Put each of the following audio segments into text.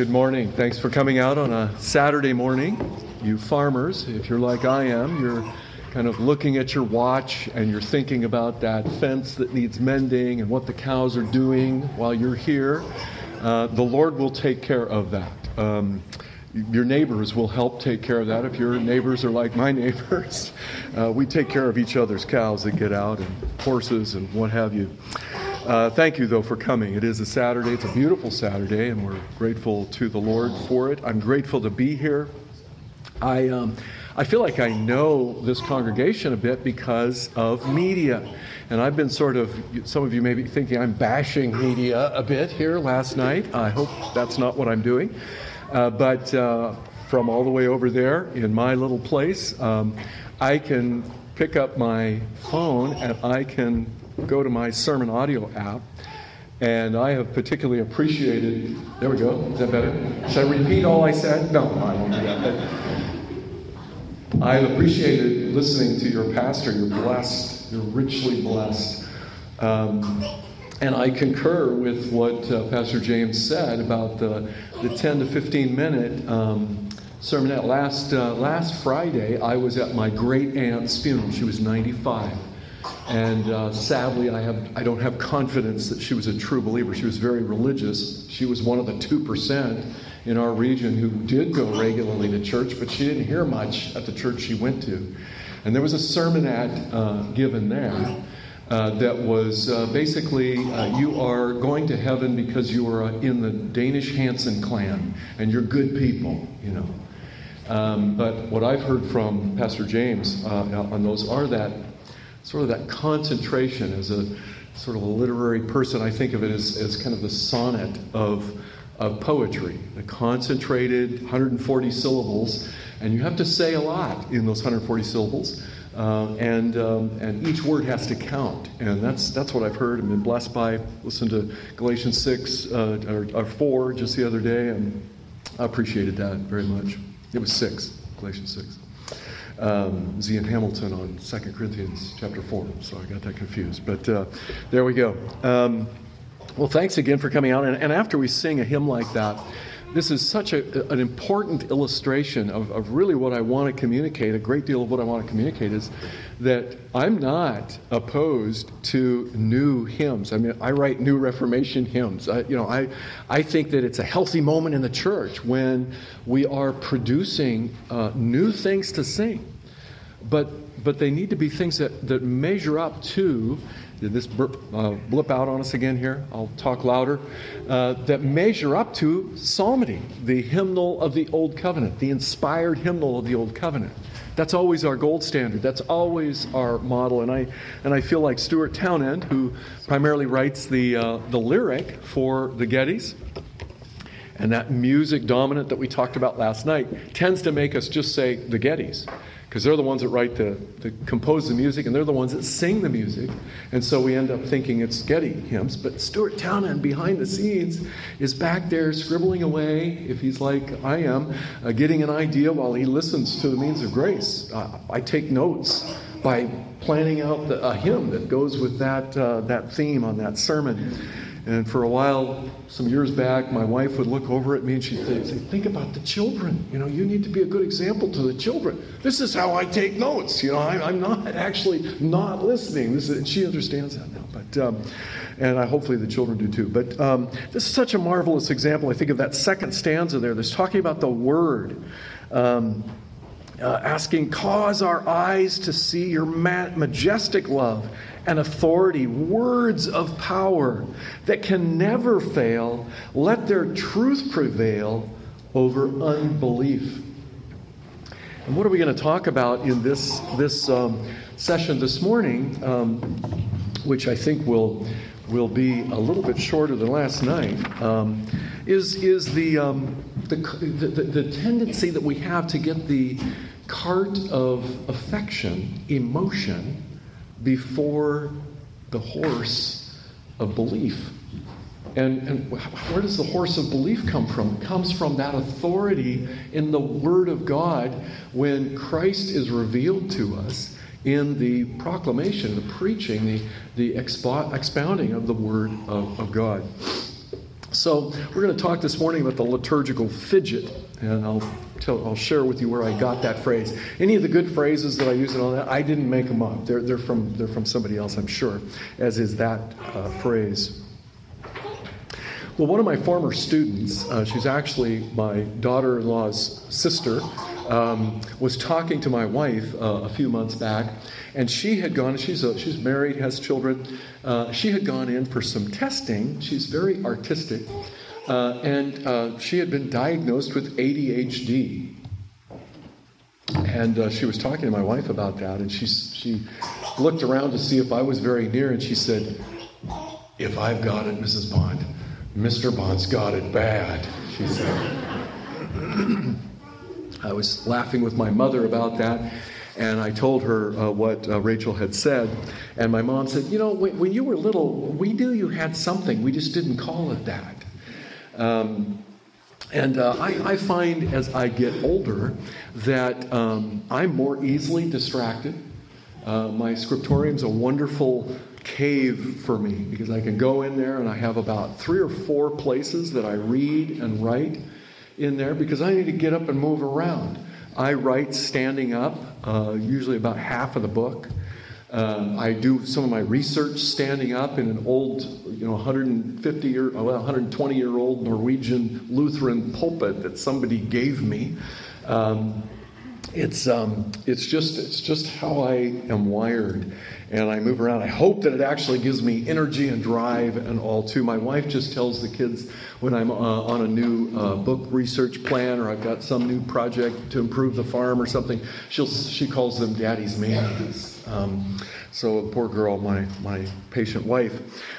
Good morning. Thanks for coming out on a Saturday morning. You farmers, if you're like I am, you're kind of looking at your watch and you're thinking about that fence that needs mending and what the cows are doing while you're here. The Lord will take care of that. Your neighbors will help take care of that. If your neighbors are like my neighbors, we take care of each other's cows that get out and horses and what have you. Thank you, though, for coming. It is a Saturday. It's a beautiful Saturday, and we're grateful to the Lord for it. I'm grateful to be here. I feel like I know this congregation a bit because of media. And I've been some of you may be thinking I'm bashing media a bit here last night. I hope that's not what I'm doing. But from all the way over there in my little place, I can pick up my phone and I can go to my sermon audio app, and I have particularly appreciated. There we go. Is that better? Should I repeat all I said? No, I won't do that. I've appreciated listening to your pastor. You're blessed. You're richly blessed. And I concur with what Pastor James said about the 10 to 15 minute sermonette. Last Friday, I was at my great aunt's funeral. She was 95. And sadly, I don't have confidence that she was a true believer. She was very religious. She was one of the 2% in our region who did go regularly to church, but she didn't hear much at the church she went to. And there was a sermonette given there that was basically, you are going to heaven because you are in the Danish Hansen clan, and you're good people, you know. But what I've heard from Pastor James on those are that sort of that concentration. As a sort of a literary person, I think of it as kind of the sonnet of poetry, the concentrated 140 syllables, and you have to say a lot in those 140 syllables, and each word has to count, and that's what I've heard and been blessed by. Listened to Galatians 6 or 4 just the other day, and I appreciated that very much. It was 6, Galatians 6. Ian Hamilton on 2 Corinthians chapter 4, so I got that confused. But there we go. Well, thanks again for coming out. And after we sing a hymn like that, this is such an important illustration of really what I want to communicate. A great deal of what I want to communicate is that I'm not opposed to new hymns. I mean, I write new Reformation hymns. I think that it's a healthy moment in the church when we are producing new things to sing. But they need to be things that measure up to. Did this blip out on us again here? I'll talk louder. That measure up to psalmody, the hymnal of the Old Covenant, the inspired hymnal of the Old Covenant. That's always our gold standard. That's always our model. And I feel like Stuart Townend, who primarily writes the lyric for the Gettys, and that music dominant that we talked about last night, tends to make us just say the Gettys. Because they're the ones that compose the music, and they're the ones that sing the music. And so we end up thinking it's Getty hymns. But Stuart Townend, behind the scenes, is back there scribbling away, if he's like I am, getting an idea while he listens to the Means of Grace. I take notes by planning out a hymn that goes with that theme on that sermon. And for a while, some years back, my wife would look over at me and she'd say, think about the children. You know, you need to be a good example to the children. This is how I take notes. You know, I'm not actually not listening. And she understands that now. But and hopefully the children do too. But this is such a marvelous example. I think of that second stanza there that's talking about the Word. Asking, cause our eyes to see your majestic love and authority, words of power that can never fail. Let their truth prevail over unbelief. And what are we going to talk about in this session this morning, which I think will be a little bit shorter than last night, is the tendency that we have to get the cart of affection, emotion, before the horse of belief. And where does the horse of belief come from? It comes from that authority in the Word of God when Christ is revealed to us in the proclamation, the preaching, the expounding of the Word of God. So we're going to talk this morning about the liturgical fidget, and I'll share with you where I got that phrase. Any of the good phrases that I use and all that, I didn't make them up. They're from somebody else, I'm sure, as is that phrase. Well, one of my former students, she's actually my daughter-in-law's sister, was talking to my wife a few months back, and she had gone, she's married, has children, she had gone in for some testing. She's very artistic, and she had been diagnosed with ADHD. And she was talking to my wife about that, and she looked around to see if I was very near, and she said, "If I've got it, Mrs. Bond, Mr. Bond's got it bad," she said. I was laughing with my mother about that, and I told her what Rachel had said. And my mom said, when you were little, we knew you had something. We just didn't call it that. I find as I get older that I'm more easily distracted. My scriptorium's a wonderful cave for me because I can go in there and I have about 3 or 4 places that I read and write in there because I need to get up and move around. I write standing up, usually about half of the book. I do some of my research standing up in an old, 120-year-old Norwegian Lutheran pulpit that somebody gave me. It's just how I am wired, and I move around. I hope that it actually gives me energy and drive and all too. My wife just tells the kids when I'm on a new book research plan or I've got some new project to improve the farm or something, she calls them Daddy's mayonnaise. So poor girl, my patient wife.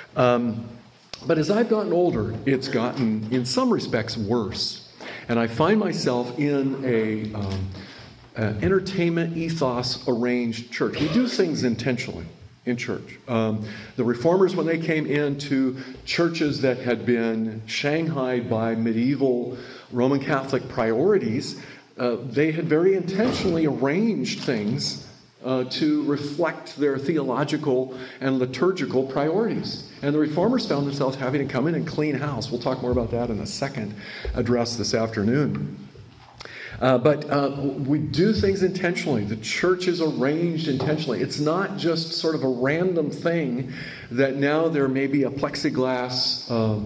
But as I've gotten older, it's gotten in some respects worse, and I find myself in a entertainment ethos arranged church. We do things intentionally in church. The Reformers, when they came into churches that had been shanghaied by medieval Roman Catholic priorities, they had very intentionally arranged things to reflect their theological and liturgical priorities. And the Reformers found themselves having to come in and clean house. We'll talk more about that in a second address this afternoon. But we do things intentionally. The church is arranged intentionally. It's not just sort of a random thing that now there may be a plexiglass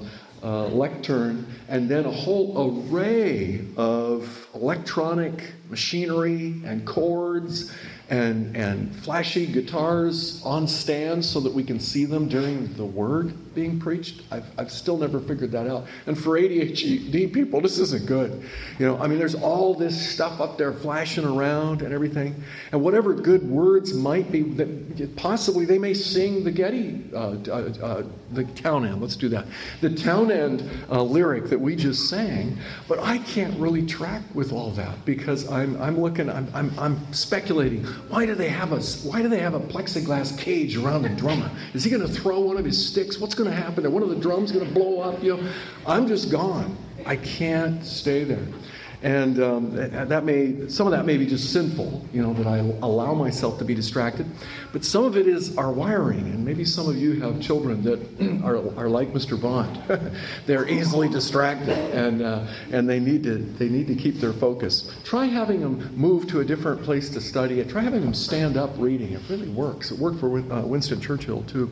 lectern and then a whole array of electronic machinery and chords and flashy guitars on stands so that we can see them during the word being preached. I've still never figured that out. And for ADHD people, this isn't good. There's all this stuff up there flashing around and everything. And whatever good words might be, that possibly they may sing the Getty, the Townend. Let's do that. The Townend lyric that we just sang. But I can't really track with all that because I'm speculating. Why do they have a plexiglass cage around the drummer? Is he going to throw one of his sticks? What's going to happen? Are one of the drums going to blow up? I'm just gone. I can't stay there. And some of that may be just sinful, that I allow myself to be distracted. But some of it is our wiring, and maybe some of you have children that are like Mr. Bond. They're easily distracted, and they need to keep their focus. Try having them move to a different place to study it. Try having them stand up reading. It really works. It worked for Winston Churchill too.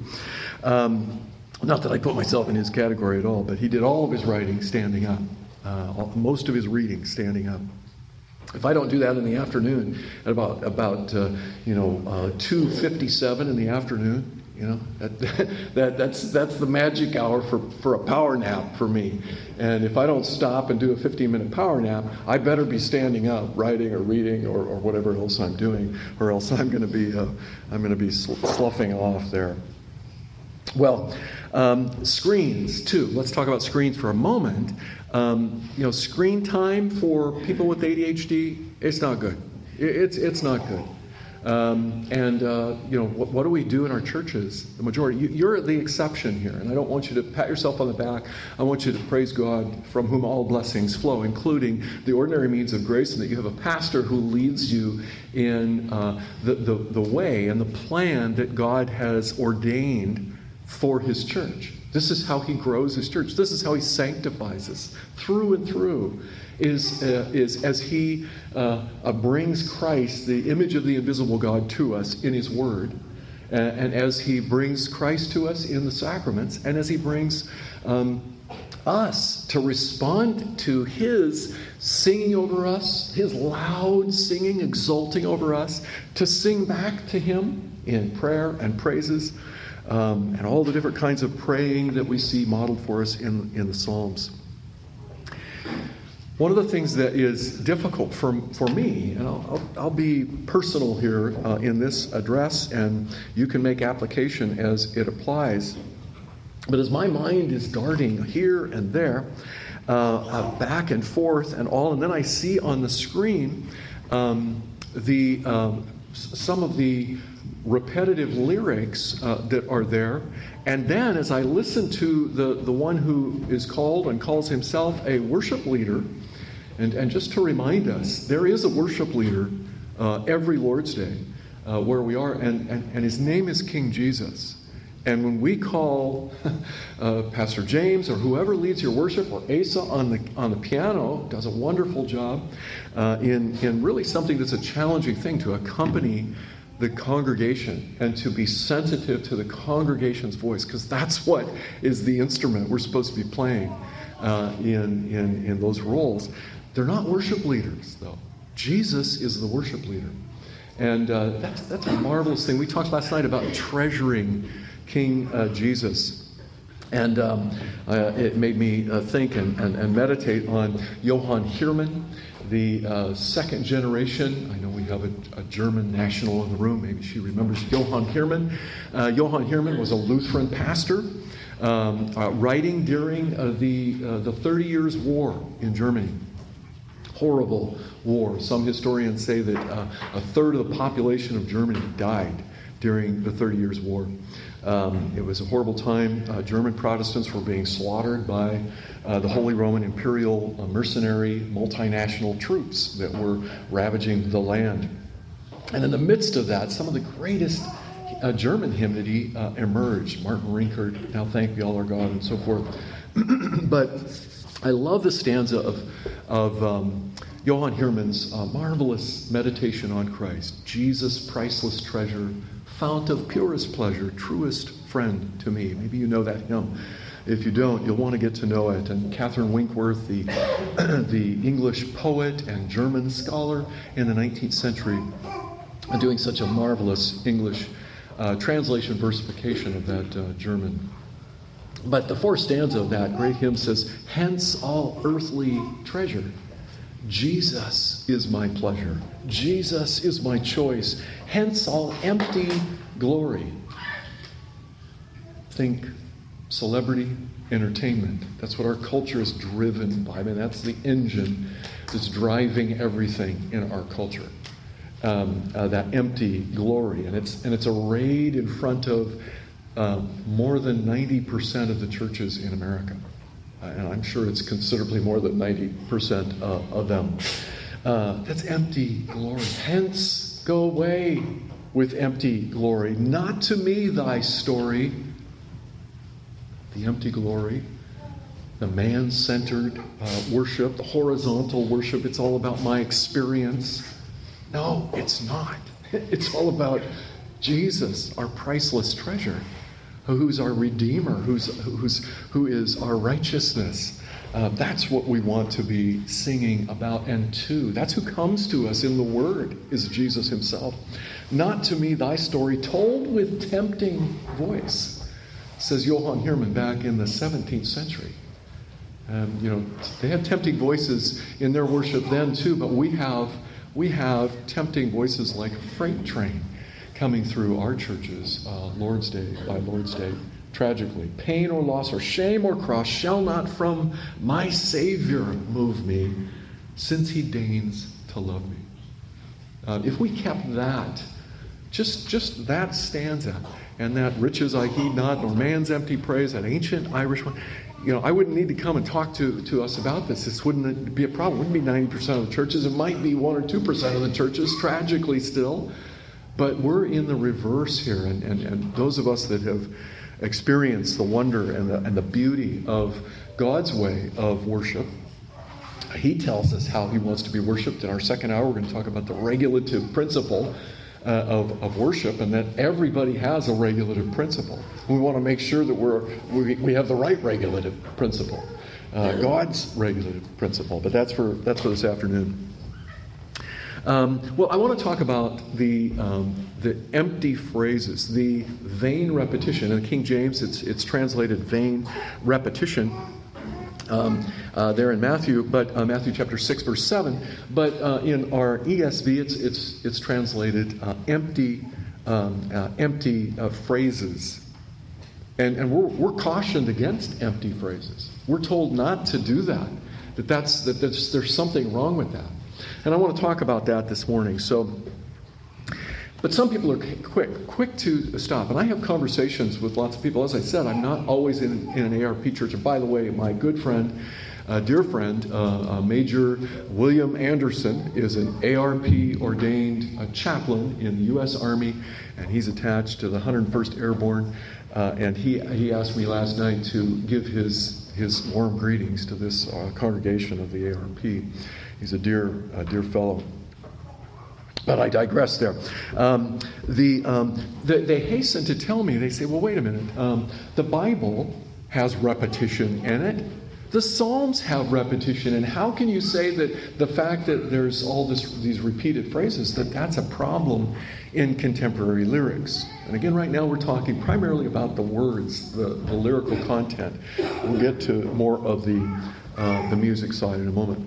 Not that I put myself in his category at all, but he did all of his writing standing up. Most of his reading standing up. If I don't do that in the afternoon, at about 2:57 in the afternoon, that's the magic hour for a power nap for me. And if I don't stop and do a 15-minute power nap, I better be standing up, writing or reading or whatever else I'm doing, or else I'm going to be sloughing off there. Well, screens too. Let's talk about screens for a moment. Screen time for people with ADHD, it's not good. It's not good. What do we do in our churches? The majority. You're the exception here, and I don't want you to pat yourself on the back. I want you to praise God, from whom all blessings flow, including the ordinary means of grace, and that you have a pastor who leads you in the way and the plan that God has ordained for His church. This is how he grows his church. This is how he sanctifies us through and through, is as he brings Christ, the image of the invisible God, to us in his word, and as he brings Christ to us in the sacraments, and as he brings us to respond to his singing over us, his loud singing, exulting over us, to sing back to him in prayer and praises, and all the different kinds of praying that we see modeled for us in the Psalms. One of the things that is difficult for me, and I'll be personal here in this address, and you can make application as it applies, but as my mind is darting here and there, back and forth and all, and then I see on the screen some of the repetitive lyrics that are there, and then as I listen to the one who is called and calls himself a worship leader, and just to remind us, there is a worship leader every Lord's Day where we are, and his name is King Jesus. And when we call Pastor James or whoever leads your worship, or Asa on the piano, does a wonderful job in really something that's a challenging thing, to accompany the congregation and to be sensitive to the congregation's voice, because that's what is the instrument we're supposed to be playing in those roles. They're not worship leaders, though. Jesus is the worship leader. And that's a marvelous thing. We talked last night about treasuring King Jesus. And it made me think and meditate on Johann Hirmann, the second generation. I know we have a German national in the room. Maybe she remembers Johann Hirmann. Johann Hirmann was a Lutheran pastor writing during the 30 Years' War in Germany. Horrible war. Some historians say that a third of the population of Germany died during the 30 Years' War. It was a horrible time. German Protestants were being slaughtered by the Holy Roman Imperial mercenary multinational troops that were ravaging the land. And in the midst of that, some of the greatest German hymnody emerged. Martin Rinkart, Now Thank Be All Our God, and so forth. But I love the stanza of Johann Hirmann's marvelous meditation on Christ. Jesus, priceless treasure, fount of purest pleasure, truest friend to me. Maybe you know that hymn. If you don't, you'll want to get to know it. And Catherine Winkworth, the English poet and German scholar in the 19th century, doing such a marvelous English translation versification of that German. But the fourth stanza of that great hymn says, hence all earthly treasure. Jesus is my pleasure. Jesus is my choice. Hence all empty glory. Think celebrity, entertainment. That's what our culture is driven by. I mean, that's the engine that's driving everything in our culture. That empty glory. And it's arrayed in front of more than 90% of the churches in America. And I'm sure it's considerably more than 90% of them. That's empty glory. Hence, go away with empty glory. Not to me thy story. The empty glory. The man-centered worship. The horizontal worship. It's all about my experience. No, it's not. It's all about Jesus, our priceless treasure, who's our Redeemer, who is our righteousness. That's what we want to be singing about and to. That's who comes to us in the Word, is Jesus himself. Not to me thy story, told with tempting voice, says Johann Hirmann back in the 17th century. They had tempting voices in their worship then too, but we have tempting voices like a freight train coming through our churches, Lord's Day by Lord's Day, tragically. Pain or loss or shame or cross shall not from my Savior move me, since he deigns to love me. If we kept that, just that stanza, and that riches I heed not, nor man's empty praise, that ancient Irish one, I wouldn't need to come and talk to us about this. This wouldn't be a problem. It wouldn't be 90% of the churches. It might be 1 or 2% of the churches, tragically still. But we're in the reverse here, and those of us that have experience the wonder and the beauty of God's way of worship. He tells us how he wants to be worshiped. In our second hour, we're going to talk about the regulative principle of worship, and that everybody has a regulative principle. We want to make sure that we have the right regulative principle, God's regulative principle. But that's for this afternoon. Well, I want to talk about the empty phrases, the vain repetition. In the King James, it's translated vain repetition. There in Matthew, but Matthew chapter 6, verse 7. But in our ESV, it's translated empty phrases. And we're cautioned against empty phrases. We're told not to do that. There's something wrong with that. And I want to talk about that this morning. But some people are quick to stop. And I have conversations with lots of people. As I said, I'm not always in an ARP church. And by the way, my good friend, dear friend, Major William Anderson is an ARP ordained chaplain in the U.S. Army, and he's attached to the 101st Airborne. And he asked me last night to give his warm greetings to this congregation of the ARP. He's a dear fellow. But I digress there. They hasten to tell me, they say, well, wait a minute. The Bible has repetition in it. The Psalms have repetition. And how can you say that the fact that there's all these repeated phrases, that's a problem in contemporary lyrics? And again, right now we're talking primarily about the words, the lyrical content. We'll get to more of the music side in a moment.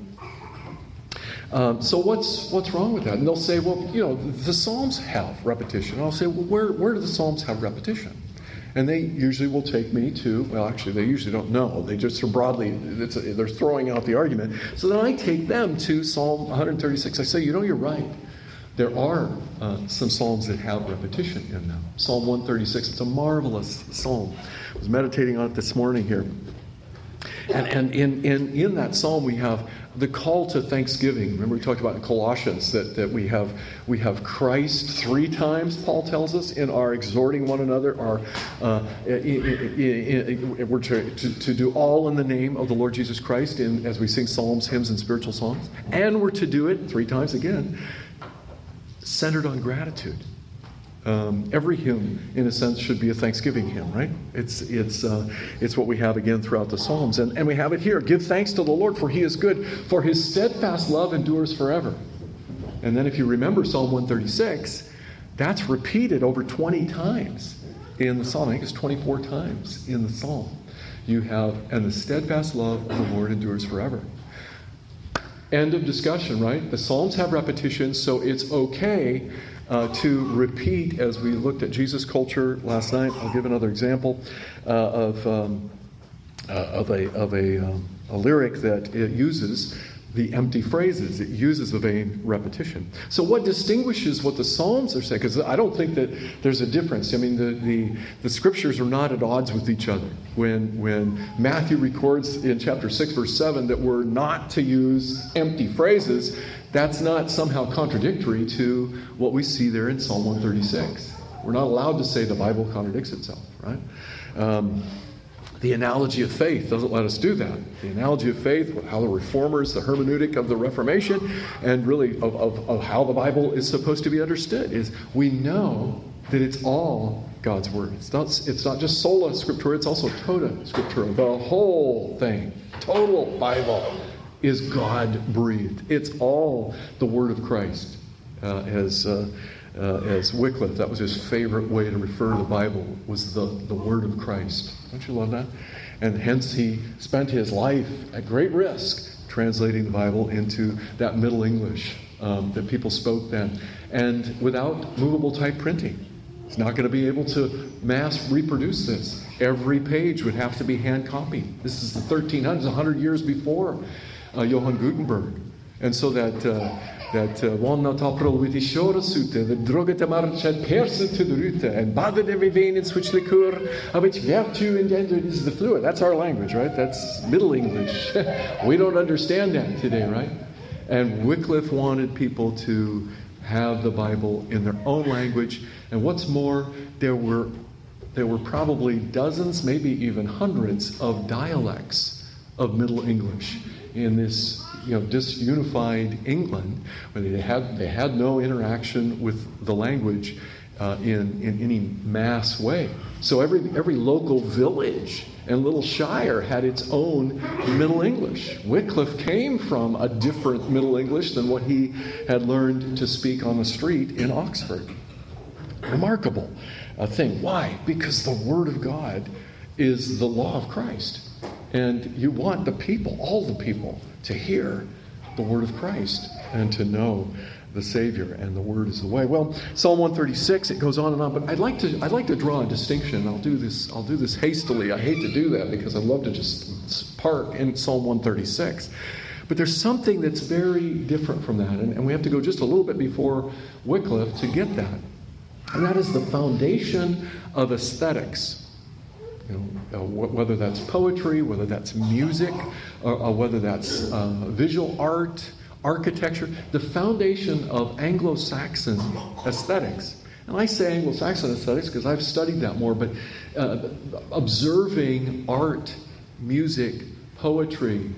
So what's wrong with that? And they'll say, well, the Psalms have repetition. And I'll say, well, where do the Psalms have repetition? And they usually will take me to, well, actually, they usually don't know. They just are broadly, they're throwing out the argument. So then I take them to Psalm 136. I say, you're right. There are some Psalms that have repetition in them. Psalm 136, it's a marvelous psalm. I was meditating on it this morning here. And in that psalm we have the call to thanksgiving. Remember we talked about in Colossians that we have Christ 3 times, Paul tells us, in our exhorting one another. We're to do all in the name of the Lord Jesus Christ as we sing psalms, hymns, and spiritual songs. And we're to do it 3 times again, centered on gratitude. Every hymn, in a sense, should be a thanksgiving hymn, right? It's what we have again throughout the Psalms. And we have it here. Give thanks to the Lord, for he is good, for his steadfast love endures forever. And then if you remember Psalm 136, that's repeated over 20 times in the Psalm. I think it's 24 times in the Psalm. You have, and the steadfast love of the Lord endures forever. End of discussion, right? The Psalms have repetition, so it's okay to repeat. As we looked at Jesus culture last night, I'll give another example of a lyric that it uses the empty phrases. It uses a vain repetition. So what distinguishes what the Psalms are saying? Because I don't think that there's a difference. I mean, the Scriptures are not at odds with each other. When Matthew records in chapter 6, verse 7, that we're not to use empty phrases, that's not somehow contradictory to what we see there in Psalm 136. We're not allowed to say the Bible contradicts itself, right? The analogy of faith doesn't let us do that. The analogy of faith, how the Reformers, the hermeneutic of the Reformation, and really of how the Bible is supposed to be understood, is we know that it's all God's Word. It's not just sola scriptura, it's also tota scriptura. The whole thing, total Bible, is God-breathed. It's all the Word of Christ. As Wycliffe, that was his favorite way to refer to the Bible, was the Word of Christ. Don't you love that? And hence he spent his life at great risk translating the Bible into that Middle English that people spoke then, and without movable type printing. It's not going to be able to mass reproduce this. Every page would have to be hand copied. This is the 1300s, 100 years before Johann Gutenberg. And so that Wannata Provitisora Sute, the Drogata Marchet Persa to the Ruta, and Baden every vein in which liquor, of which virtue engendered is the fluid. That's our language, right? That's Middle English. We don't understand that today, right? And Wycliffe wanted people to have the Bible in their own language. And what's more, there were there were probably dozens, maybe even hundreds of dialects of Middle English in this disunified England, where they had no interaction with the language in any mass way. So every local village and little shire had its own Middle English. Wycliffe came from a different Middle English than what he had learned to speak on the street in Oxford. Remarkable thing. Why? Because the Word of God is the law of Christ. And you want the people, all the people, to hear the Word of Christ and to know the Savior, and the Word is the way. Well, Psalm 136, it goes on and on, but I'd like to draw a distinction. I'll do this hastily. I hate to do that because I love to just park in Psalm 136. But there's something that's very different from that, and we have to go just a little bit before Wycliffe to get that. And that is the foundation of aesthetics. Whether that's poetry, whether that's music, or whether that's visual art, architecture, the foundation of Anglo-Saxon aesthetics. And I say Anglo-Saxon aesthetics because I've studied that more, but observing art, music, poetry,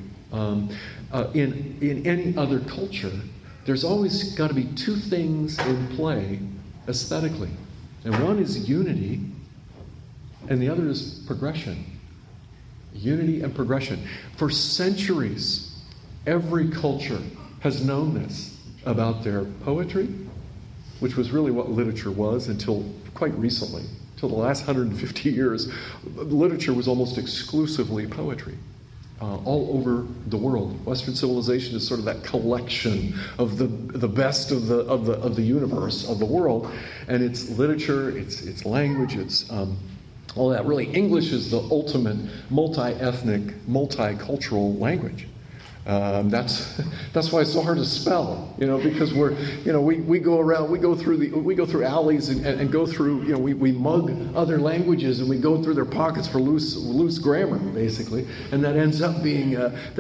in any other culture, there's always got to be two things in play aesthetically. And one is unity, and the other is progression. Unity and progression. For centuries, every culture has known this about their poetry, which was really what literature was until quite recently. Until the last 150 years, literature was almost exclusively poetry. All over the world, Western civilization is sort of that collection of the best of the universe, of the world, and it's literature, it's language, it's all that. Really, English is the ultimate multi-ethnic, multicultural language. That's why it's so hard to spell, because we go through alleys and go through, we mug other languages and we go through their pockets for loose grammar, basically, and that ends up being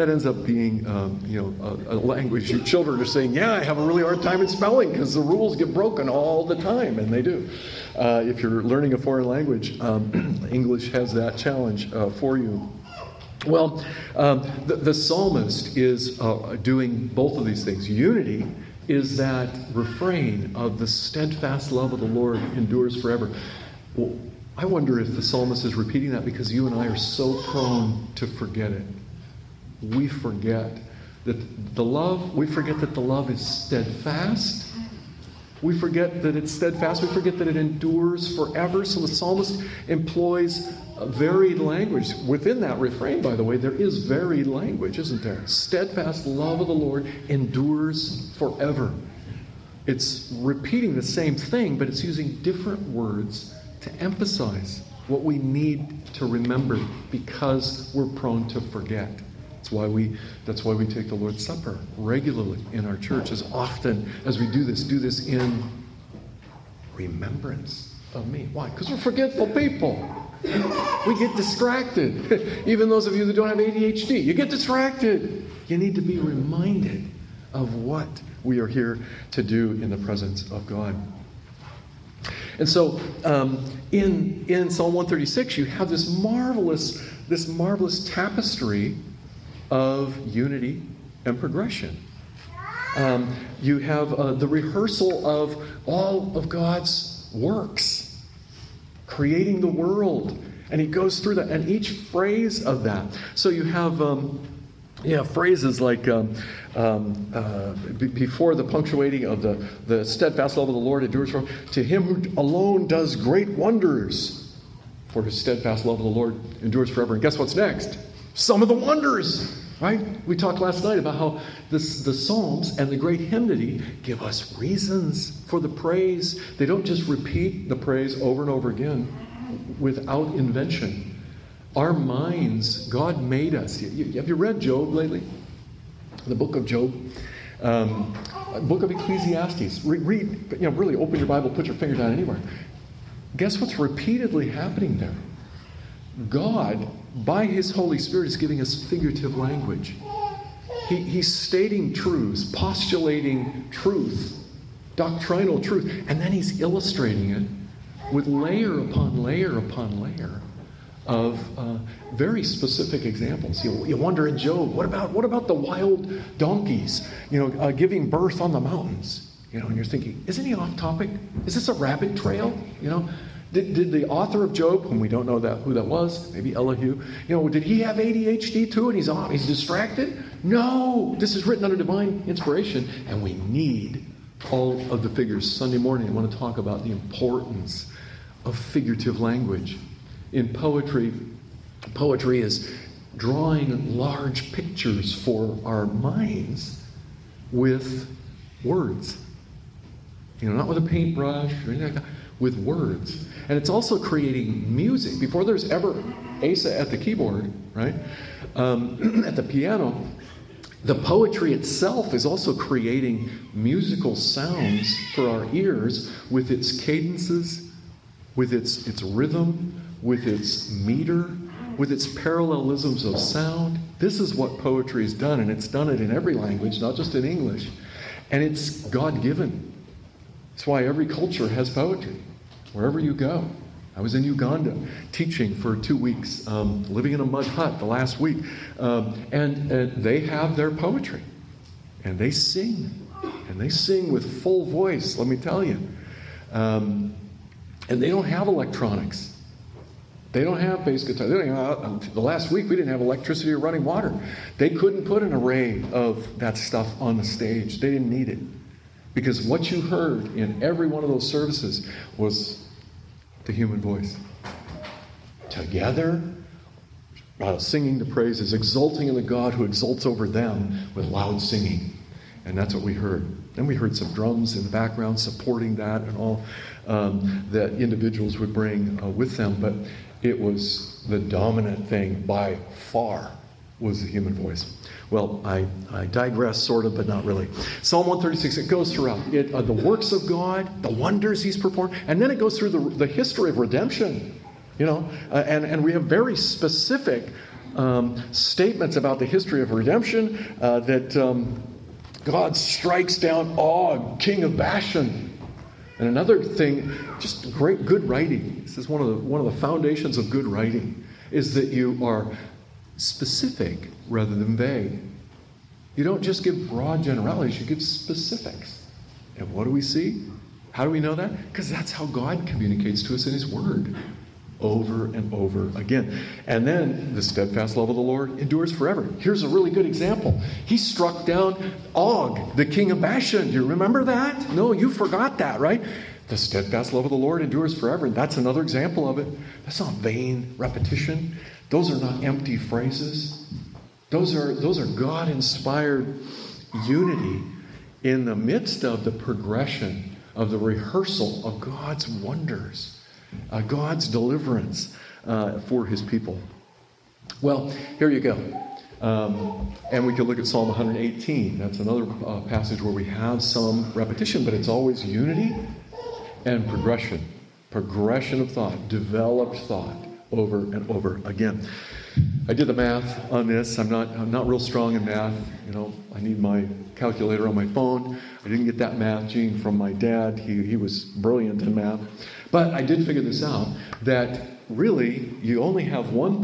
a language your children are saying, yeah, I have a really hard time in spelling because the rules get broken all the time, and they do. If you're learning a foreign language, English has that challenge for you. Well, the psalmist is doing both of these things. Unity is that refrain of the steadfast love of the Lord endures forever. Well, I wonder if the psalmist is repeating that because you and I are so prone to forget it. We forget that the love is steadfast. We forget that it's steadfast. We forget that it endures forever. So the psalmist employs varied language. Within that refrain, by the way, there is varied language, isn't there? Steadfast love of the Lord endures forever. It's repeating the same thing, but it's using different words to emphasize what we need to remember because we're prone to forget. That's why we take the Lord's Supper regularly in our church. As often as we do this in remembrance of me. Why? Because we're forgetful people. We get distracted. Even those of you that don't have ADHD, you get distracted. You need to be reminded of what we are here to do in the presence of God. And so in Psalm 136, you have this marvelous tapestry of unity and progression. You have the rehearsal of all of God's works, creating the world, and he goes through that, and each phrase of that. So you have phrases like before the punctuating of the steadfast love of the Lord endures forever. To him who alone does great wonders, for his steadfast love of the Lord endures forever. And guess what's next? Some of the wonders. Right? We talked last night about how the Psalms and the great hymnody give us reasons for the praise. They don't just repeat the praise over and over again without invention. Our minds, God made us. Have you read Job lately? The book of Job? Book of Ecclesiastes. Read, really open your Bible, put your finger down anywhere. Guess what's repeatedly happening there? God, by his Holy Spirit, is giving us figurative language. He's stating truths, postulating truth, doctrinal truth, and then he's illustrating it with layer upon layer upon layer of very specific examples. You wonder in Job, what about the wild donkeys, giving birth on the mountains? And you're thinking, isn't he off topic? Is this a rabbit trail? Did the author of Job, whom we don't know who that was, maybe Elihu, did he have ADHD too and he's distracted? No, this is written under divine inspiration, and we need all of the figures. Sunday morning I want to talk about the importance of figurative language. In poetry is drawing large pictures for our minds with words. Not with a paintbrush or anything like that, with words. And it's also creating music. Before there's ever Asa at the keyboard, right? At the piano, the poetry itself is also creating musical sounds for our ears with its cadences, with its rhythm, with its meter, with its parallelisms of sound. This is what poetry has done, and it's done it in every language, not just in English. And it's God-given. That's why every culture has poetry, wherever you go. I was in Uganda teaching for 2 weeks, living in a mud hut the last week. And they have their poetry. And they sing. And they sing with full voice, let me tell you. And they don't have electronics. They don't have bass guitar. The last week we didn't have electricity or running water. They couldn't put an array of that stuff on the stage. They didn't need it. Because what you heard in every one of those services was the human voice. Together, singing the praises, exulting in the God who exults over them with loud singing. And that's what we heard. Then we heard some drums in the background supporting that and all that individuals would bring with them. But it was the dominant thing by far was the human voice. Well, I digress sort of, but not really. Psalm 136, it goes throughout. The works of God, the wonders he's performed, and then it goes through the history of redemption. And we have very specific statements about the history of redemption, that God strikes down Og, king of Bashan. And another thing, just good writing. This is one of the foundations of good writing, is that you are specific rather than vague. You don't just give broad generalities, you give specifics. And what do we see? How do we know that? Because that's how God communicates to us in his word. Over and over again. And then the steadfast love of the Lord endures forever. Here's a really good example. He struck down Og, the king of Bashan. Do you remember that? No, you forgot that, right? The steadfast love of the Lord endures forever. And that's another example of it. That's not vain repetition. Those are not empty phrases. Those are God-inspired unity in the midst of the progression of the rehearsal of God's wonders. God's deliverance for his people. Well, here you go. And we can look at Psalm 118. That's another passage where we have some repetition, but it's always unity and progression. Progression of thought, developed thought over and over again. I did the math on this. I'm not real strong in math. I need my calculator on my phone. I didn't get that math gene from my dad. He was brilliant in math. But I did figure this out, that really you only have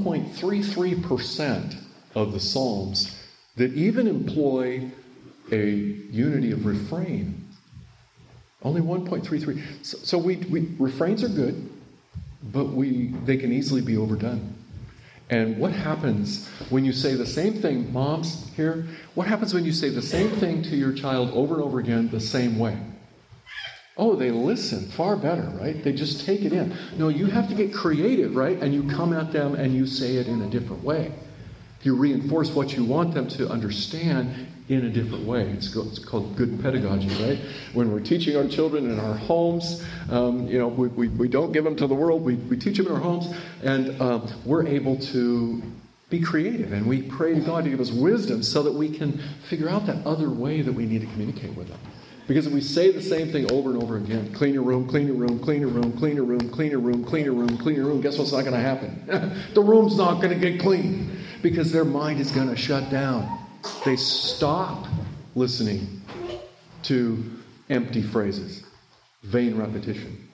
1.33% of the Psalms that even employ a unity of refrain. Only 1.33. So refrains are good, but they can easily be overdone. And what happens when you say the same thing, moms here, what happens when you say the same thing to your child over and over again the same way? Oh, they listen far better, right? They just take it in. No, you have to get creative, right? And you come at them and you say it in a different way. You reinforce what you want them to understand in a different way. It's called good pedagogy, right? When we're teaching our children in our homes, we don't give them to the world. We teach them in our homes, and we're able to be creative. And we pray to God to give us wisdom so that we can figure out that other way that we need to communicate with them. Because if we say the same thing over and over again, clean your room, clean your room, clean your room, clean your room, clean your room, clean your room, clean your room, guess what's not going to happen? The room's not going to get clean because their mind is going to shut down. They stop listening to empty phrases, vain repetition.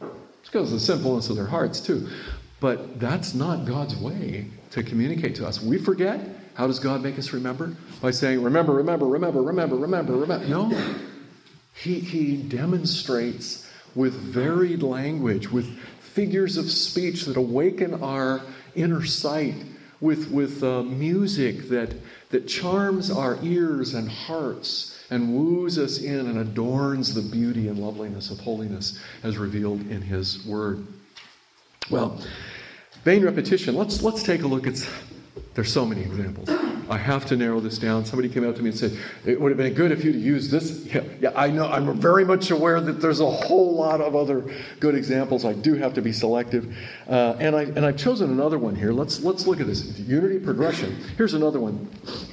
because of the sinfulness of their hearts too. But that's not God's way to communicate to us. We forget. How does God make us remember? By saying, remember, remember, remember, remember, remember, remember. No. He demonstrates with varied language, with figures of speech that awaken our inner sight, with music that charms our ears and hearts and woos us in and adorns the beauty and loveliness of holiness as revealed in His Word. Well, vain repetition. Let's take a look at. There's so many examples. I have to narrow this down. Somebody came up to me and said, it would have been good if you'd used this. Yeah, I know. I'm very much aware that there's a whole lot of other good examples. I do have to be selective. And I've chosen another one here. Let's look at this. Unity progression. Here's another one.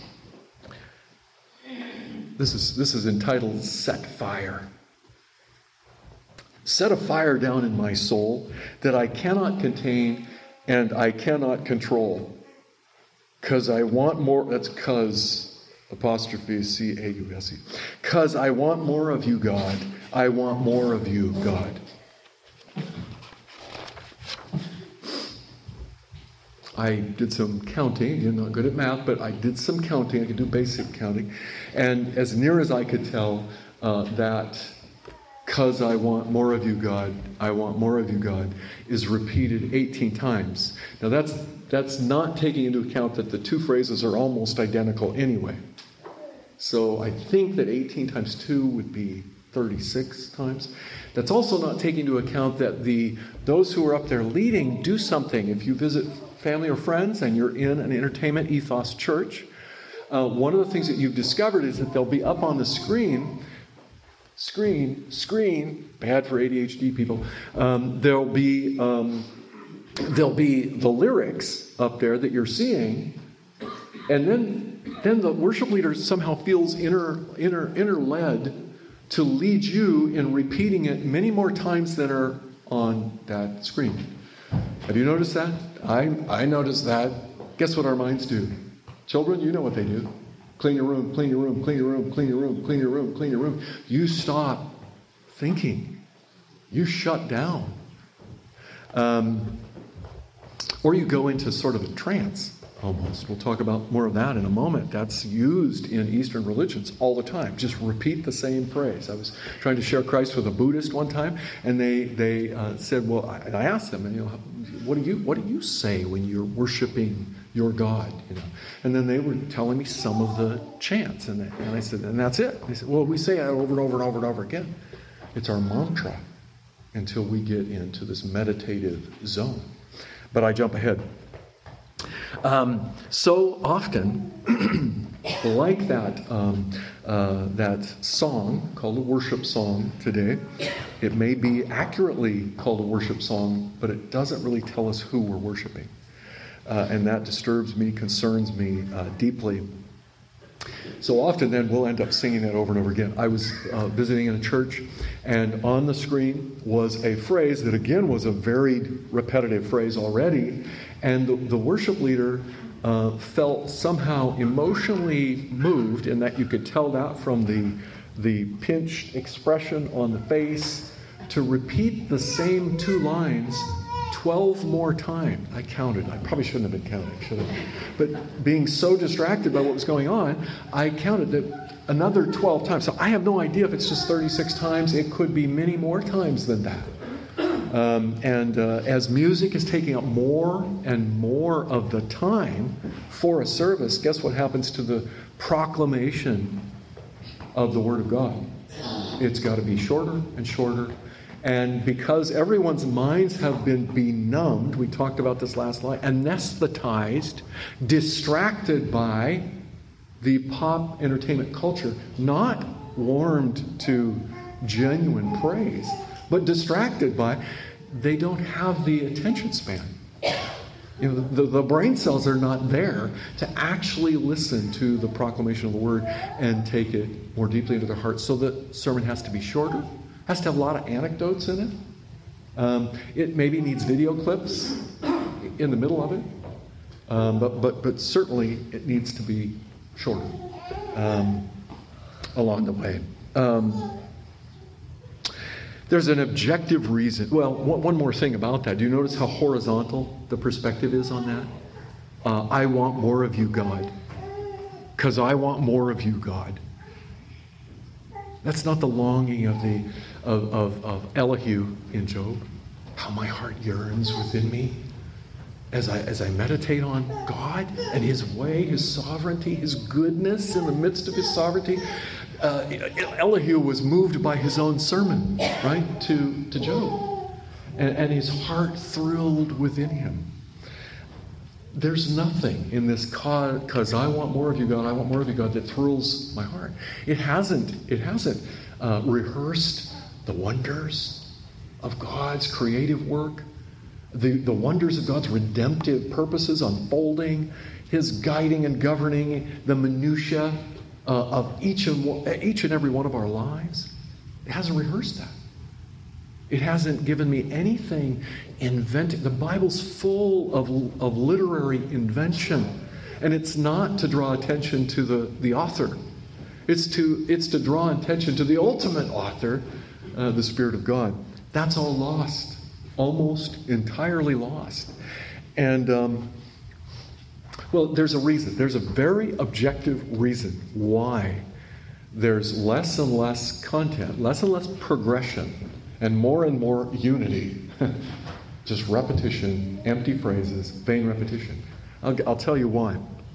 This is entitled Set Fire. Set a fire down in my soul that I cannot contain and I cannot control. Because I want more, that's because, apostrophe C-A-U-S-E. Because I want more of you, God. I want more of you, God. I did some counting. I'm not good at math, but I did some counting. I could do basic counting. And as near as I could tell, that because I want more of you, God, I want more of you, God, is repeated 18 times. Now that's not taking into account that the two phrases are almost identical anyway. So I think that 18 times 2 would be 36 times. That's also not taking into account that those who are up there leading do something. If you visit family or friends and you're in an entertainment ethos church, one of the things that you've discovered is that they'll be up on the screen, bad for ADHD people. There'll be the lyrics up there that you're seeing, and then the worship leader somehow feels inner-led to lead you in repeating it many more times than are on that screen. Have you noticed that? I noticed that. Guess what our minds do? Children, you know what they do. Clean your room, clean your room, clean your room, clean your room, clean your room, clean your room. You stop thinking. You shut down. Or you go into sort of a trance, almost. We'll talk about more of that in a moment. That's used in Eastern religions all the time. Just repeat the same phrase. I was trying to share Christ with a Buddhist one time, and they said, well, I asked them, what do you say when you're worshiping your God? And then they were telling me some of the chants, and I said, and that's it. They said, well, we say that over and over and over and over again. It's our mantra until we get into this meditative zone. But I jump ahead. So often, like that song called a worship song today, it may be accurately called a worship song, but it doesn't really tell us who we're worshiping. And that disturbs me, concerns me deeply. So often then we'll end up singing that over and over again. I was visiting in a church, and on the screen was a phrase that again was a very repetitive phrase already, and the worship leader felt somehow emotionally moved, in that you could tell that from the pinched expression on the face, to repeat the same two lines 12 more times. I counted. I probably shouldn't have been counting, should I? But being so distracted by what was going on, I counted that another 12 times. So I have no idea if it's just 36 times. It could be many more times than that. As music is taking up more and more of the time for a service, guess what happens to the proclamation of the Word of God? It's got to be shorter and shorter. And because everyone's minds have been benumbed, we talked about this last night, anesthetized, distracted by the pop entertainment culture, not warmed to genuine praise, but distracted by, they don't have the attention span. The brain cells are not there to actually listen to the proclamation of the Word and take it more deeply into their hearts. So the sermon has to be shorter. Has to have a lot of anecdotes in it. It maybe needs video clips in the middle of it. But certainly it needs to be shorter along the way. There's an objective reason. Well, one more thing about that. Do you notice how horizontal the perspective is on that? I want more of you, God. Because I want more of you, God. That's not the longing of Elihu in Job. How my heart yearns within me as I meditate on God and His way, His sovereignty, His goodness in the midst of His sovereignty. Elihu was moved by his own sermon, right, to Job. And his heart thrilled within him. There's nothing in this because I want more of you, God, I want more of you, God, that thrills my heart. It hasn't rehearsed the wonders of God's creative work, the wonders of God's redemptive purposes unfolding, His guiding and governing the minutiae of each and every one of our lives. It hasn't rehearsed that. It hasn't given me anything invented. The Bible's full of literary invention. And it's not to draw attention to the author. It's to draw attention to the ultimate author, the Spirit of God. That's all lost. Almost entirely lost. And well, there's a reason. There's a very objective reason why there's less and less content, less and less progression, and more unity. Just repetition, empty phrases, vain repetition. I'll tell you why.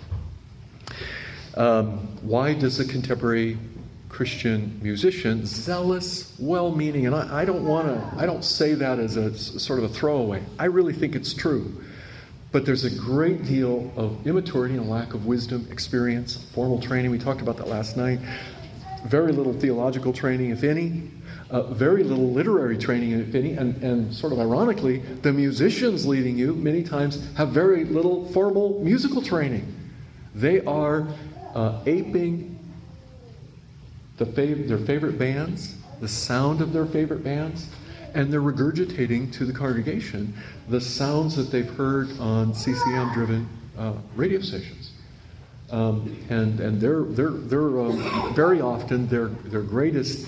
Why does a contemporary Christian musician, zealous, well-meaning, and I don't say that as a sort of a throwaway. I really think it's true. But there's a great deal of immaturity and lack of wisdom, experience, formal training. We talked about that last night. Very little theological training, if any. Very little literary training, if any. And sort of ironically, the musicians leading you many times have very little formal musical training. They are aping their favorite bands, the sound of their favorite bands, and they're regurgitating to the congregation the sounds that they've heard on CCM-driven radio stations, and they're very often their greatest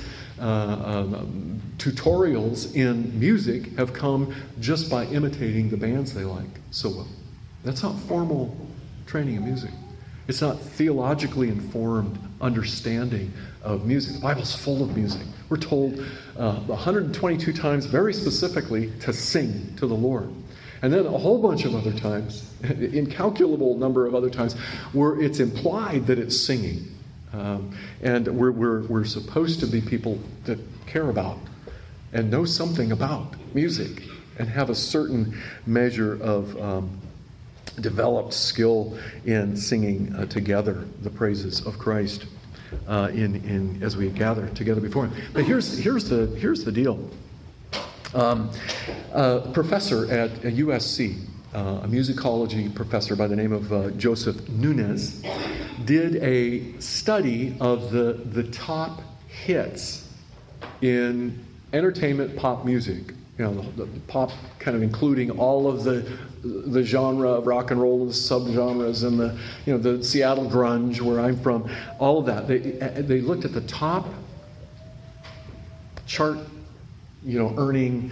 tutorials in music have come just by imitating the bands they like so well. That's not formal training in music. It's not theologically informed understanding of music. The Bible's full of music. We're told 122 times very specifically to sing to the Lord. And then a whole bunch of other times, incalculable number of other times, where it's implied that it's singing. And we're supposed to be people that care about and know something about music and have a certain measure of developed skill in singing together the praises of Christ in as we gather together before Him. But here's the deal. A professor at USC, a musicology professor by the name of Joseph Nunes, did a study of the top hits in entertainment pop music. You know, the pop kind of including all of the genre of rock and roll, the subgenres, and the Seattle grunge where I'm from, all of that. They looked at the top chart, earning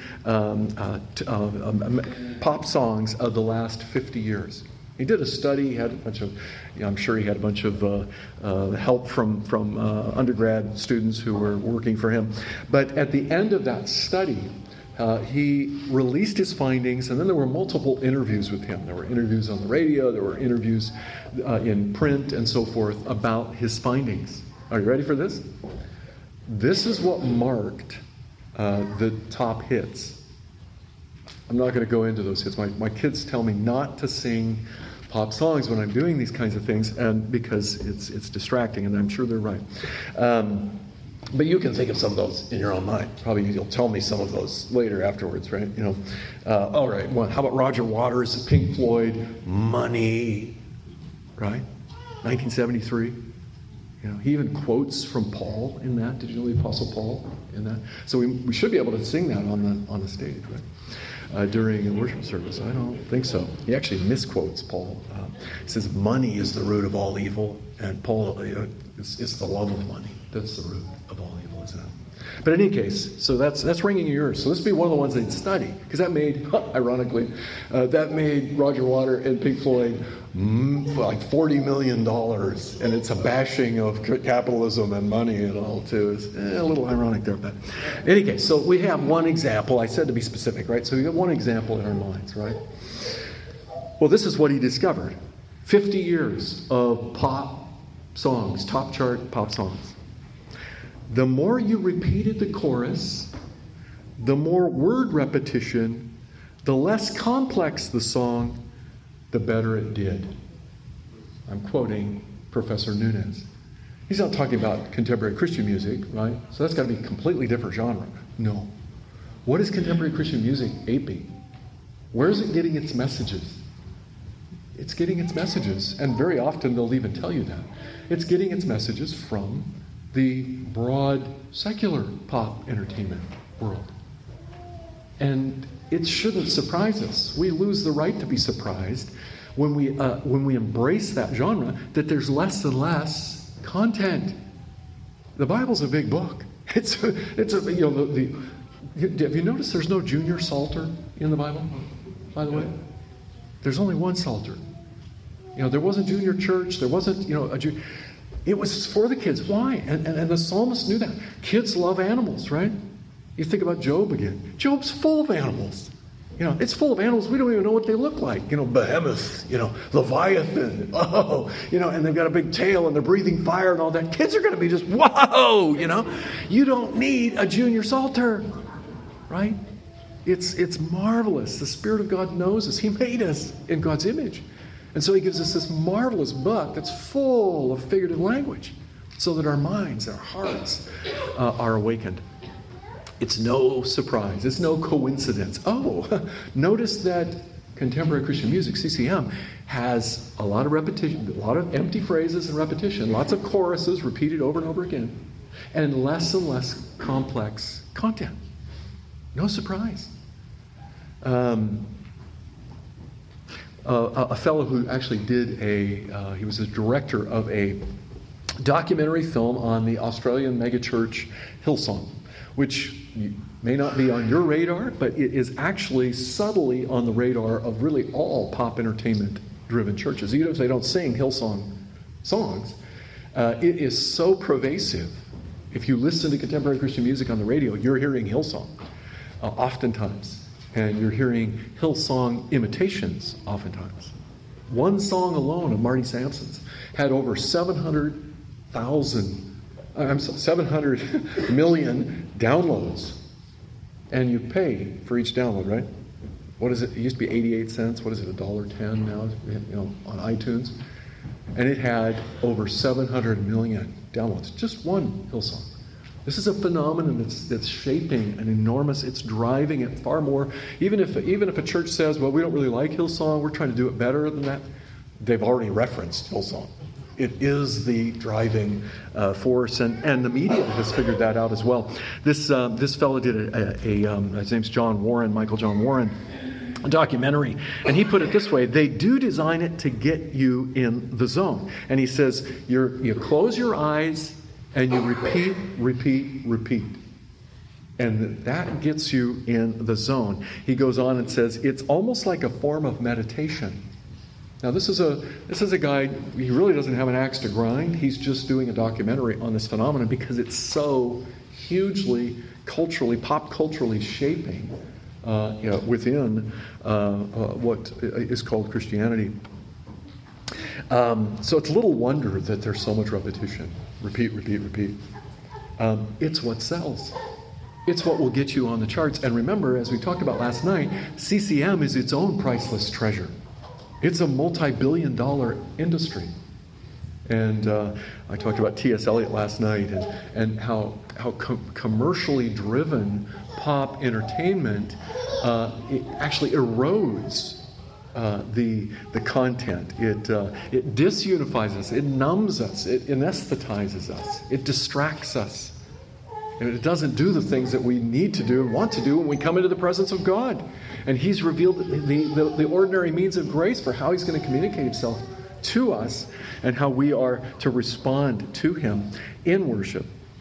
pop songs of the last 50 years. He did a study. He had a bunch of, I'm sure he had a bunch of help from undergrad students who were working for him. But at the end of that study, he released his findings, and then there were multiple interviews with him. There were interviews on the radio, there were interviews in print, and so forth about his findings. Are you ready for this? This is what marked the top hits. I'm not going to go into those hits. My kids tell me not to sing pop songs when I'm doing these kinds of things, and because it's distracting, and I'm sure they're right. But you can think of some of those in your own mind. Probably you'll tell me some of those later afterwards, right? All right. Well, how about Roger Waters, Pink Floyd, Money, right? 1973. He even quotes from Paul in that. Did you know the Apostle Paul in that? So we should be able to sing that on the stage, right? During a worship service. I don't think so. He actually misquotes Paul. He says, money is the root of all evil, and Paul, it's the love of money. That's the root of all evil, isn't it? But in any case, so that's ringing in your ears. So this would be one of the ones they'd study. Because that made, ironically, that made Roger Waters and Pink Floyd like $40 million. And it's a bashing of capitalism and money and all, too. It's a little ironic there. But in any case, so we have one example. I said to be specific, right? So we have one example in our minds, right? Well, this is what he discovered. 50 years of pop songs, top chart pop songs. The more you repeated the chorus, the more word repetition, the less complex the song, the better it did. I'm quoting Professor Nunez. He's not talking about contemporary Christian music, right? So that's got to be a completely different genre. No. What is contemporary Christian music aping? Where is it getting its messages? It's getting its messages, and very often they'll even tell you that. It's getting its messages from the broad secular pop entertainment world. And it shouldn't surprise us. We lose the right to be surprised when we embrace that genre, that there's less and less content. The Bible's a big book. Have you noticed there's no junior psalter in the Bible, by the way? There's only one psalter. There wasn't junior church. There wasn't, it was for the kids. Why? And the psalmist knew that. Kids love animals, right? You think about Job again. Job's full of animals. It's full of animals. We don't even know what they look like. Behemoth, Leviathan. And they've got a big tail and they're breathing fire and all that. Kids are going to be just, whoa, You don't need a junior psalter, right? It's marvelous. The Spirit of God knows us. He made us in God's image. And so he gives us this marvelous book that's full of figurative language so that our minds, our hearts are awakened. It's no surprise. It's no coincidence. Oh, notice that contemporary Christian music, CCM, has a lot of repetition, a lot of empty phrases and repetition, lots of choruses repeated over and over again, and less complex content. No surprise. A fellow who actually did he was a director of a documentary film on the Australian megachurch Hillsong, which may not be on your radar, but it is actually subtly on the radar of really all pop entertainment-driven churches. Even if they don't sing Hillsong songs, it is so pervasive. If you listen to contemporary Christian music on the radio, you're hearing Hillsong oftentimes. And you're hearing Hillsong imitations oftentimes. One song alone of Marty Sampson's had over 700 million downloads. And you pay for each download, right? What is it? It used to be 88 cents. What is it, $1.10 now, on iTunes? And it had over 700 million downloads. Just one Hillsong. This is a phenomenon that's shaping an enormous, it's driving it far more. Even if a church says, well, we don't really like Hillsong, we're trying to do it better than that, they've already referenced Hillsong. It is the driving force, and the media has figured that out as well. This fellow did his name's Michael John Warren, a documentary, and he put it this way: they do design it to get you in the zone. And he says, you close your eyes, and you repeat. And that gets you in the zone. He goes on and says, it's almost like a form of meditation. Now, this is a guy, he really doesn't have an axe to grind. He's just doing a documentary on this phenomenon because it's so hugely pop culturally shaping within what is called Christianity. So it's little wonder that there's so much repetition. Repeat. It's what sells. It's what will get you on the charts. And remember, as we talked about last night, CCM is its own priceless treasure. It's a multi-billion-dollar industry. And I talked about T.S. Eliot last night and how commercially driven pop entertainment it actually erodes the content. It disunifies us. It numbs us. It anesthetizes us. It distracts us. And it doesn't do the things that we need to do and want to do when we come into the presence of God. And He's revealed the ordinary means of grace for how He's going to communicate Himself to us and how we are to respond to Him in worship.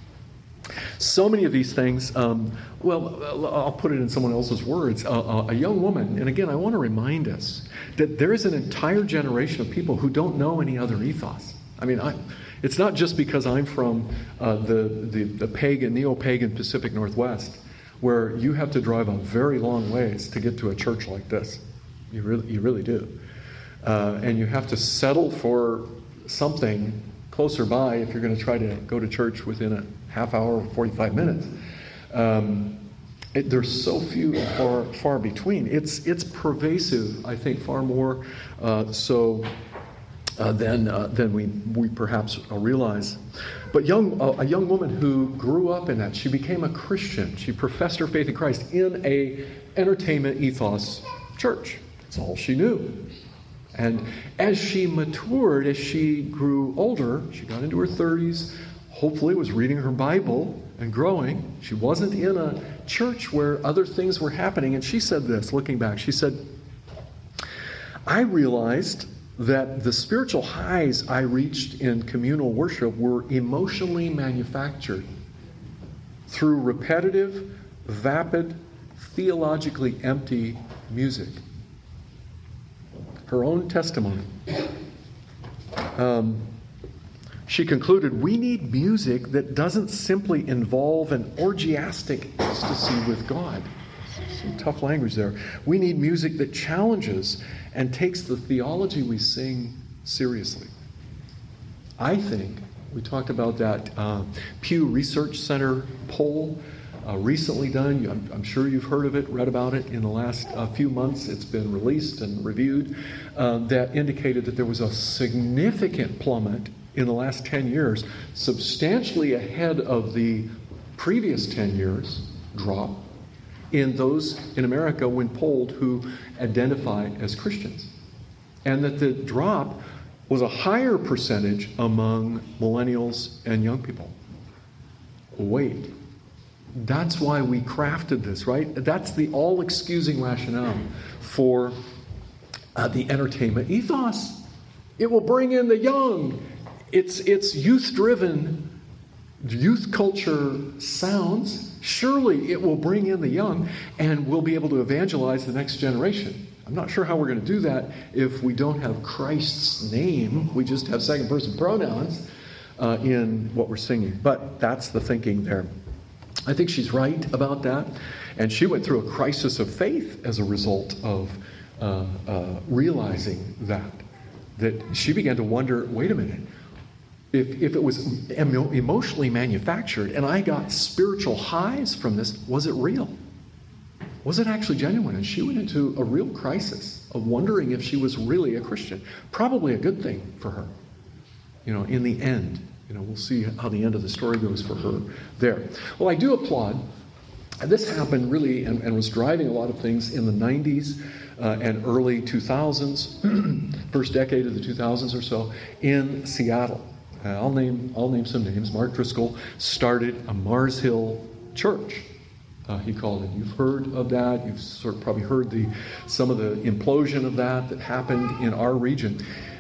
So many of these things, I'll put it in someone else's words. A young woman, and again, I want to remind us that there is an entire generation of people who don't know any other ethos. I mean, it's not just because I'm from the pagan, neo-pagan Pacific Northwest, where you have to drive a very long ways to get to a church like this. You really do. And you have to settle for something closer by if you're going to try to go to church within a half hour or 45 minutes. There's so few and far between. It's pervasive, I think, far more so than we perhaps realize. But a young woman who grew up in that, she became a Christian. She professed her faith in Christ in a entertainment ethos church. That's all she knew. And as she matured, as she grew older, she got into her 30s, hopefully was reading her Bible and growing. She wasn't in a church where other things were happening. And she said this, looking back, she said, I realized that the spiritual highs I reached in communal worship were emotionally manufactured through repetitive, vapid, theologically empty music. Her own testimony. She concluded, we need music that doesn't simply involve an orgiastic ecstasy with God. Some tough language there. We need music that challenges and takes the theology we sing seriously. I think, we talked about that Pew Research Center poll recently done. I'm sure you've heard of it, read about it in the last few months. It's been released and reviewed. That indicated that there was a significant plummet in the last 10 years, substantially ahead of the previous 10 years drop in those in America when polled who identify as Christians. And that the drop was a higher percentage among millennials and young people. Wait. That's why we crafted this, right? That's the all-excusing rationale for the entertainment ethos. It will bring in the young. It's youth-driven, youth culture sounds. Surely it will bring in the young, and we'll be able to evangelize the next generation. I'm not sure how we're going to do that if we don't have Christ's name. We just have second-person pronouns in what we're singing. But that's the thinking there. I think she's right about that. And she went through a crisis of faith as a result of realizing that she began to wonder, wait a minute, if it was emotionally manufactured and I got spiritual highs from this, was it real? Was it actually genuine? And she went into a real crisis of wondering if she was really a Christian. Probably a good thing for her, in the end. We'll see how the end of the story goes for her there. Well, I do applaud. This happened really and was driving a lot of things in the 90s and early 2000s, first decade of the 2000s or so, in Seattle. I'll name some names. Mark Driscoll started a Mars Hill church. He called it. You've heard of that. You've sort of probably heard some of the implosion of that happened in our region.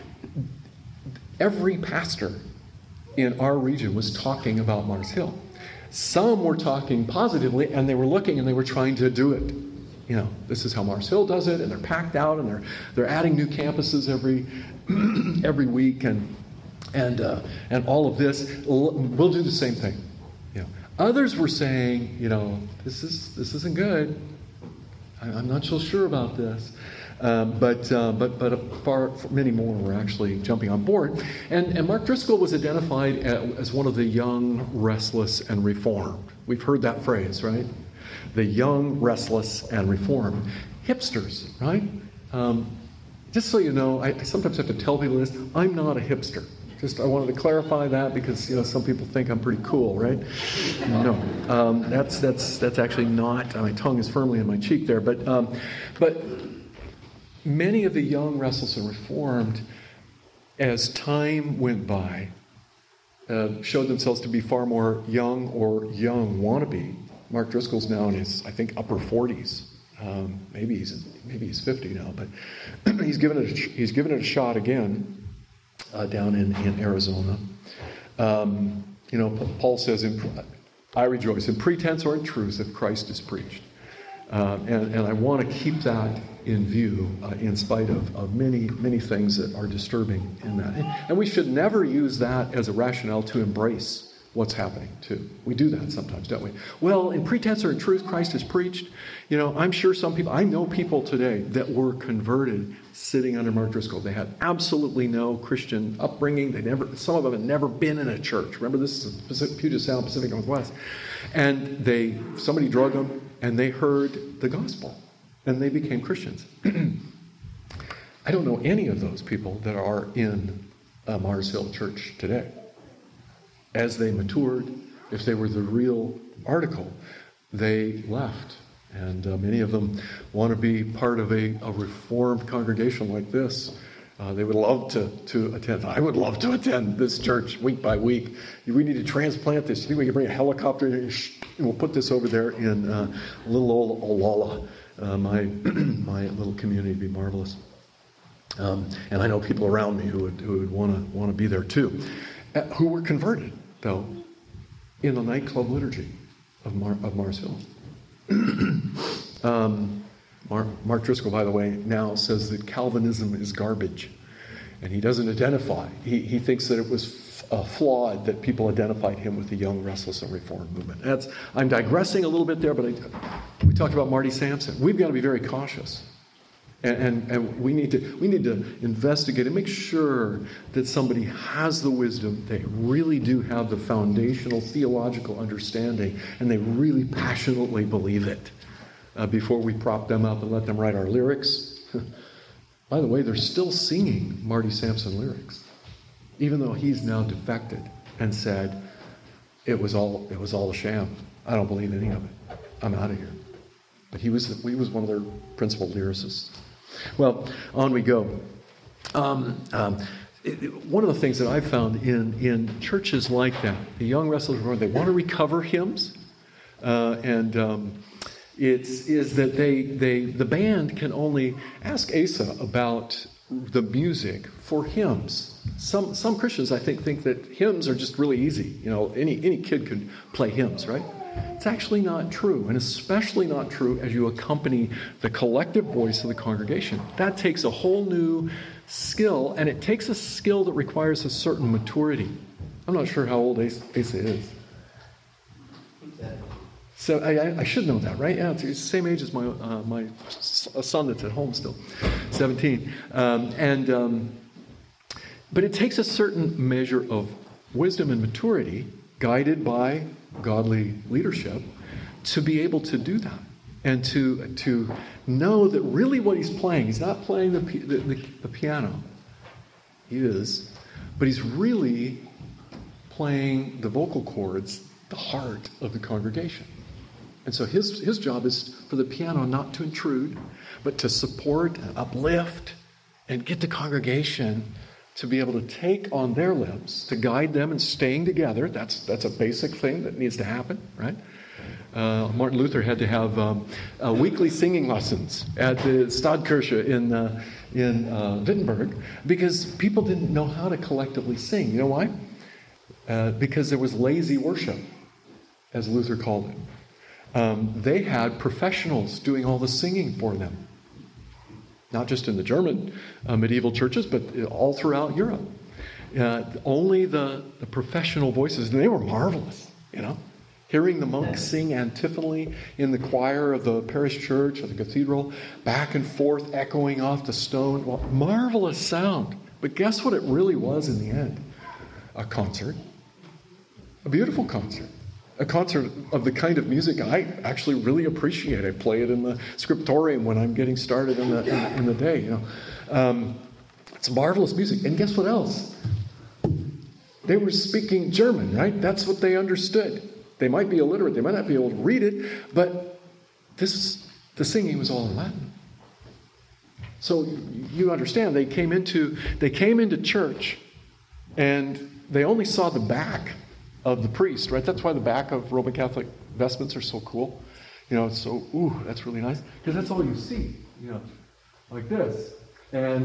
Every pastor in our region was talking about Mars Hill. Some were talking positively, and they were looking and they were trying to do it. This is how Mars Hill does it, and they're packed out, and they're adding new campuses every week, and all of this. We'll do the same thing. Others were saying, this isn't good. I'm not so sure about this. But many more were actually jumping on board. And Mark Driscoll was identified as one of the young, restless, and reformed. We've heard that phrase, right? The young, restless, and reformed. Hipsters, right? Just so you know, I sometimes have to tell people this, I'm not a hipster. I wanted to clarify that because some people think I'm pretty cool, right? No, that's actually not. My tongue is firmly in my cheek there, but many of the young, restless, and reformed, as time went by, showed themselves to be far more young or young wannabe. Mark Driscoll's now in his, I think, upper 40s. Maybe he's 50 now, but he's given it a shot again. Down in Arizona. Paul says, I rejoice, in pretense or in truth, if Christ is preached. And I want to keep that in view in spite of many, many things that are disturbing in that. And we should never use that as a rationale to embrace what's happening, too. We do that sometimes, don't we? Well, in pretense or in truth, Christ is preached. You know, I'm sure some people, I know people today that were converted sitting under Mark Driscoll. They had absolutely no Christian upbringing. Some of them had never been in a church. Remember, this is Puget Sound, Pacific Northwest. And somebody drugged them, and they heard the gospel, and they became Christians. I don't know any of those people that are in Mars Hill Church today. As they matured, if they were the real article, they left. And many of them want to be part of a reformed congregation like this. They would love to attend. I would love to attend this church week by week. We need to transplant this. You think we can bring a helicopter and we'll put this over there in little old Olalla, my little community? Would be marvelous. And I know people around me who would want to be there too, who were converted though in the nightclub liturgy of Mars Hill. Mark Driscoll, by the way, now says that Calvinism is garbage, and he doesn't identify. He thinks that it was flawed that people identified him with the young, restless, and reformed movement. I'm digressing a little bit there, but we talked about Marty Sampson. We've got to be very cautious, and we need to investigate and make sure that somebody has the wisdom. They really do have the foundational theological understanding, and they really passionately believe it. Before we prop them up and let them write our lyrics. By the way, they're still singing Marty Sampson lyrics, even though he's now defected and said it was all a sham. I don't believe any of it. I'm out of here. But he was one of their principal lyricists. Well, on we go. One of the things that I've found in churches like that, the young wrestlers, they want to recover hymns, is that the band can only ask Asa about the music for hymns. Some Christians, I think that hymns are just really easy. You know, any kid could play hymns, right? It's actually not true, and especially not true as you accompany the collective voice of the congregation. That takes a whole new skill, and it takes a skill that requires a certain maturity. I'm not sure how old Asa is. So I should know that, right? Yeah, it's the same age as my son that's at home still, 17. But it takes a certain measure of wisdom and maturity, guided by godly leadership, to be able to do that and to know that really what he's playing, he's not playing the piano. He is, but he's really playing the vocal cords, the heart of the congregation. And so his job is for the piano not to intrude, but to support, uplift, and get the congregation to be able to take on their lips, to guide them in staying together. That's a basic thing that needs to happen, right? Martin Luther had to have weekly singing lessons at the Stadtkirche in Wittenberg because people didn't know how to collectively sing. You know why? Because there was lazy worship, as Luther called it. They had professionals doing all the singing for them. Not just in the German medieval churches, but all throughout Europe. Only the professional voices, and they were marvelous, you know. Hearing the monks sing antiphonally in the choir of the parish church or the cathedral, back and forth, echoing off the stone. Well, marvelous sound. But guess what it really was in the end? A concert. A beautiful concert. A concert of the kind of music I actually really appreciate. I play it in the scriptorium when I'm getting started in the day. You know, it's marvelous music. And guess what else? They were speaking German, right? That's what they understood. They might be illiterate. They might not be able to read it, but the singing was all in Latin. So you understand, they came into church, and they only saw the back of the priest, right? That's why the back of Roman Catholic vestments are so cool. You know, it's so, that's really nice. Because that's all you see, you know, like this. And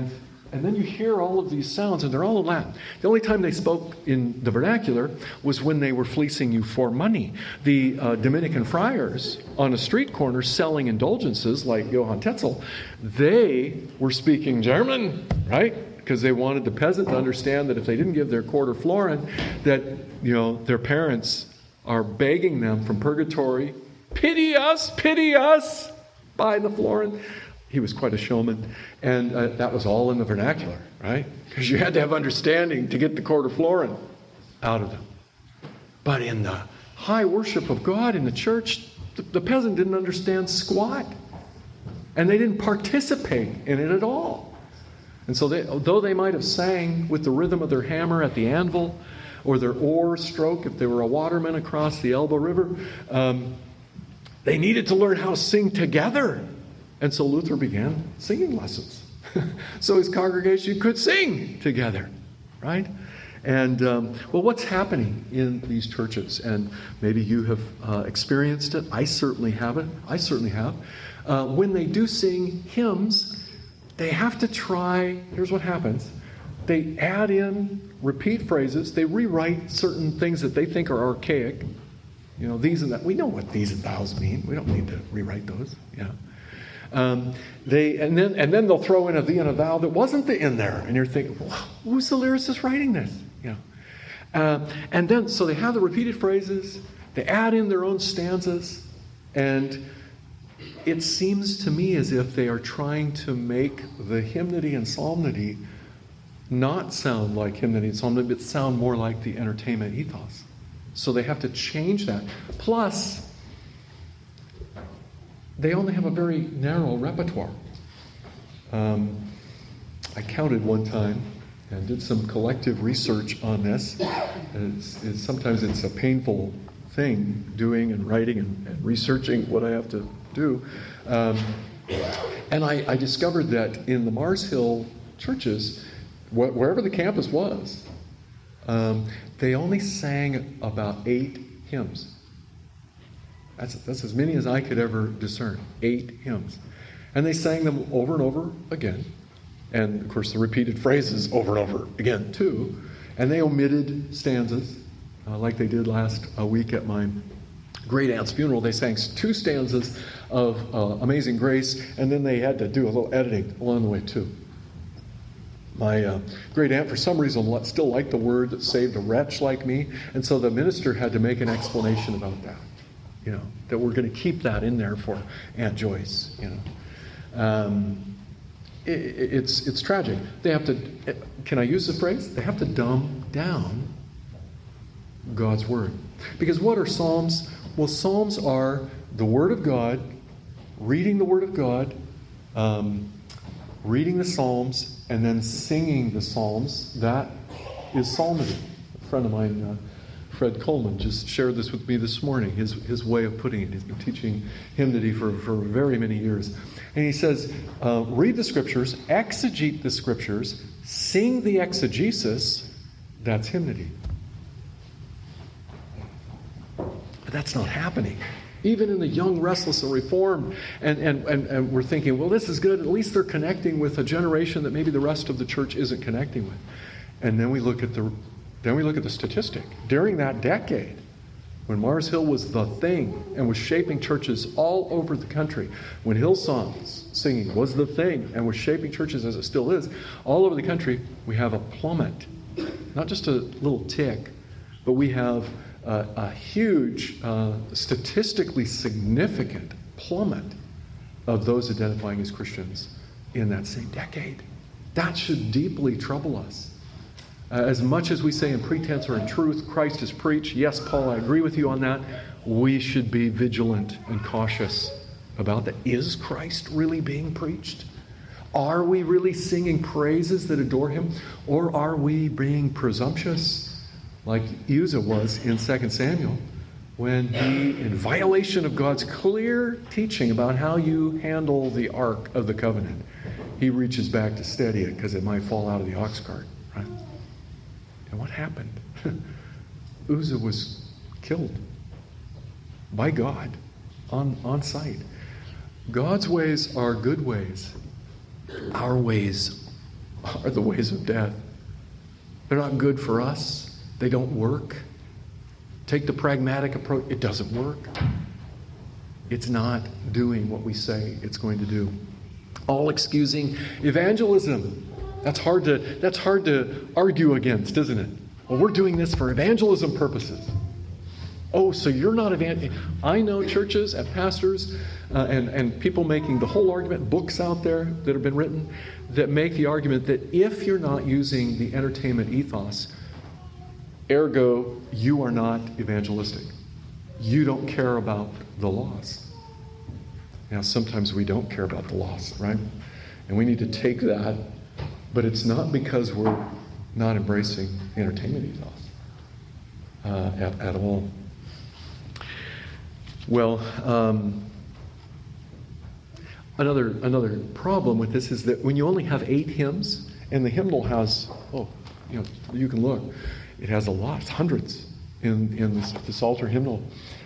And then you hear all of these sounds, and they're all in Latin. The only time they spoke in the vernacular was when they were fleecing you for money. The Dominican friars on a street corner selling indulgences, like Johann Tetzel, they were speaking German, right? Because they wanted the peasant to understand that if they didn't give their quarter florin, that, their parents are begging them from purgatory, pity us, buy the florin. He was quite a showman, and that was all in the vernacular, right? Because you had to have understanding to get the quarter florin out of them. But in the high worship of God in the church, the peasant didn't understand squat, and they didn't participate in it at all. And so though they might have sang with the rhythm of their hammer at the anvil, or their oar stroke if they were a waterman across the Elbe River, they needed to learn how to sing together. And so Luther began singing lessons. So his congregation could sing together, right? And, what's happening in these churches? And maybe you have experienced it. I certainly haven't. I certainly have. When they do sing hymns, they have to try, here's what happens. They add in repeat phrases. They rewrite certain things that they think are archaic. These and that. We know what these and thous mean. We don't need to rewrite those. Yeah. And then they'll throw in a thee and a thou that wasn't in there, and you're thinking, well, who's the lyricist writing this? And then so they have the repeated phrases, they add in their own stanzas, and it seems to me as if they are trying to make the hymnody and psalmody not sound like hymnody and psalmody, but sound more like the entertainment ethos. So they have to change that. Plus, they only have a very narrow repertoire. I counted one time and did some collective research on this. Sometimes it's a painful thing, doing and writing and researching what I have to do. And I discovered that in the Mars Hill churches, wherever the campus was, they only sang about 8 hymns. That's as many as I could ever discern. 8 hymns. And they sang them over and over again. And, of course, the repeated phrases over and over again, too. And they omitted stanzas, like they did last week at my great-aunt's funeral. They sang 2 stanzas of Amazing Grace, and then they had to do a little editing along the way, too. My great-aunt, for some reason, still liked the word that saved a wretch like me, and so the minister had to make an explanation about that. That we're going to keep that in there for Aunt Joyce. It's tragic. They have to. Can I use the phrase? They have to dumb down God's word. Because what are psalms? Well, psalms are the word of God, reading the word of God, reading the psalms, and then singing the psalms. That is psalmody. A friend of mine, Fred Coleman, just shared this with me this morning, his way of putting it. He's been teaching hymnody for very many years. And he says, read the scriptures, exegete the scriptures, sing the exegesis, that's hymnody. But that's not happening. Even in the young, restless, and reformed, and we're thinking, well, this is good. At least they're connecting with a generation that maybe the rest of the church isn't connecting with. And then we look at the statistic. During that decade, when Mars Hill was the thing and was shaping churches all over the country, when Hillsong singing was the thing and was shaping churches as it still is, all over the country, we have a plummet. Not just a little tick, but we have a huge, statistically significant plummet of those identifying as Christians in that same decade. That should deeply trouble us. As much as we say in pretense or in truth, Christ is preached. Yes, Paul, I agree with you on that. We should be vigilant and cautious about that. Is Christ really being preached? Are we really singing praises that adore him? Or are we being presumptuous, like Uzzah was in 2 Samuel, when he, in violation of God's clear teaching about how you handle the Ark of the Covenant, he reaches back to steady it because it might fall out of the ox cart, right? And what happened? Uzzah was killed by God on sight. God's ways are good ways. Our ways are the ways of death. They're not good for us. They don't work. Take the pragmatic approach. It doesn't work. It's not doing what we say it's going to do. All excusing evangelism. That's hard to argue against, isn't it? Well, we're doing this for evangelism purposes. Oh, so you're not I know churches and pastors and people making the whole argument, books out there that have been written that make the argument that if you're not using the entertainment ethos, ergo, you are not evangelistic. You don't care about the lost. Now, sometimes we don't care about the lost, right? And we need to take that, but it's not because we're not embracing entertainment ethos at all. Well, another problem with this is that when you only have 8 hymns, and the hymnal has, you can look, it has a lot, hundreds in the Psalter hymnal.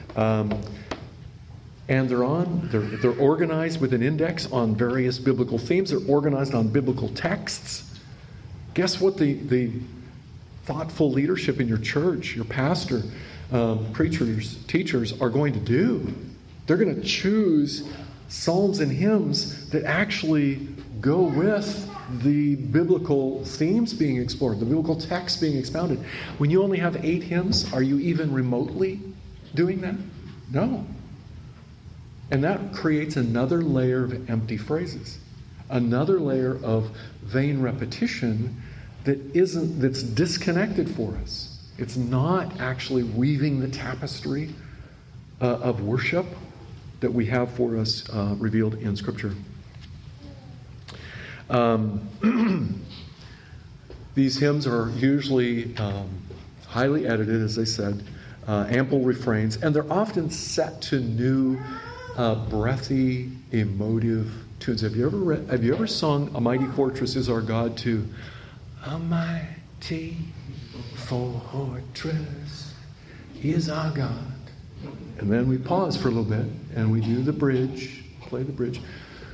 And they're organized with an index on various biblical themes. They're organized on biblical texts. Guess what the thoughtful leadership in your church, your pastor, preachers, teachers are going to do? They're going to choose psalms and hymns that actually go with the biblical themes being explored, the biblical text being expounded. When you only have 8 hymns, are you even remotely doing that? No. And that creates another layer of empty phrases, another layer of vain repetition that's disconnected for us. It's not actually weaving the tapestry of worship that we have for us revealed in Scripture. These hymns are usually highly edited, as I said, ample refrains, and they're often set to new, breathy, emotive tunes. Have you ever sung "A Mighty Fortress Is Our God" to "A mighty fortress is our God"? And then we pause for a little bit and we do the bridge, play the bridge.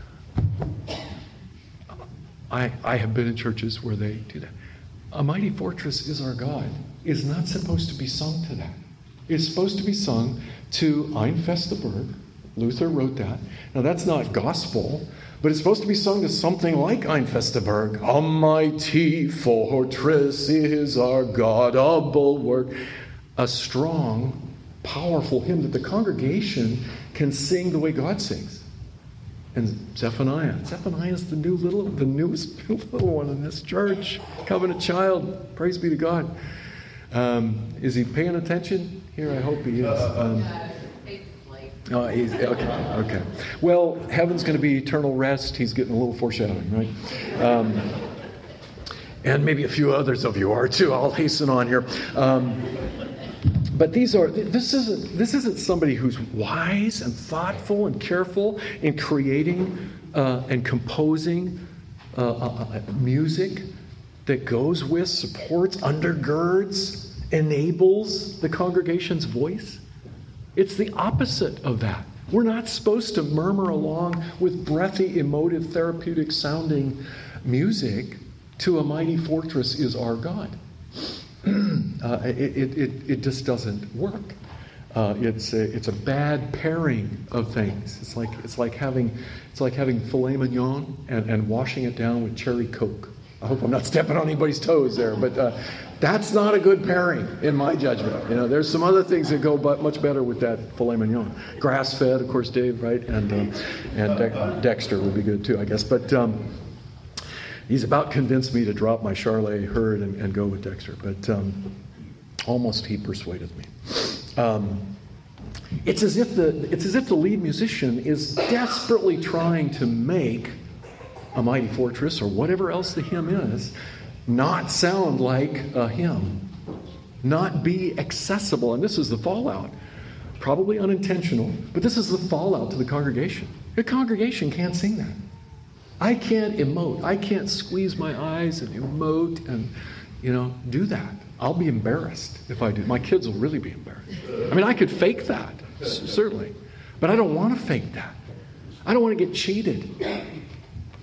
I have been in churches where they do that. "A mighty fortress is our God" is not supposed to be sung to that. It's supposed to be sung to Ein Feste Burg. Luther wrote that. Now that's not gospel, but it's supposed to be sung to something like Ein Feste Burg. "A mighty fortress is our God, a bulwark." A strong, powerful hymn that the congregation can sing the way God sings. And Zephaniah is the newest little one in this church. Covenant child. Praise be to God. Is he paying attention here? I hope he is. He's okay. Well, heaven's going to be eternal rest. He's getting a little foreshadowing, right? And maybe a few others of you are too. I'll hasten on here. But this isn't somebody who's wise and thoughtful and careful in creating and composing music that goes with, supports, undergirds, enables the congregation's voice. It's the opposite of that. We're not supposed to murmur along with breathy, emotive, therapeutic sounding music to "A Mighty Fortress Is Our God." It just doesn't work. It's a bad pairing of things. It's like having filet mignon and washing it down with cherry Coke. I hope I'm not stepping on anybody's toes there, but that's not a good pairing in my judgment. There's some other things that go much better with that filet mignon. Grass-fed, of course, Dave, right? And Dexter would be good too, I guess. But he's about convinced me to drop my Charlet herd and go with Dexter, but almost he persuaded me. It's as if the lead musician is desperately trying to make "A Mighty Fortress" or whatever else the hymn is not sound like a hymn, not be accessible. And this is the fallout. Probably unintentional, but this is the fallout to the congregation. The congregation can't sing that. I can't emote. I can't squeeze my eyes and emote and, do that. I'll be embarrassed if I do. My kids will really be embarrassed. I mean, I could fake that, certainly. But I don't want to fake that. I don't want to get cheated.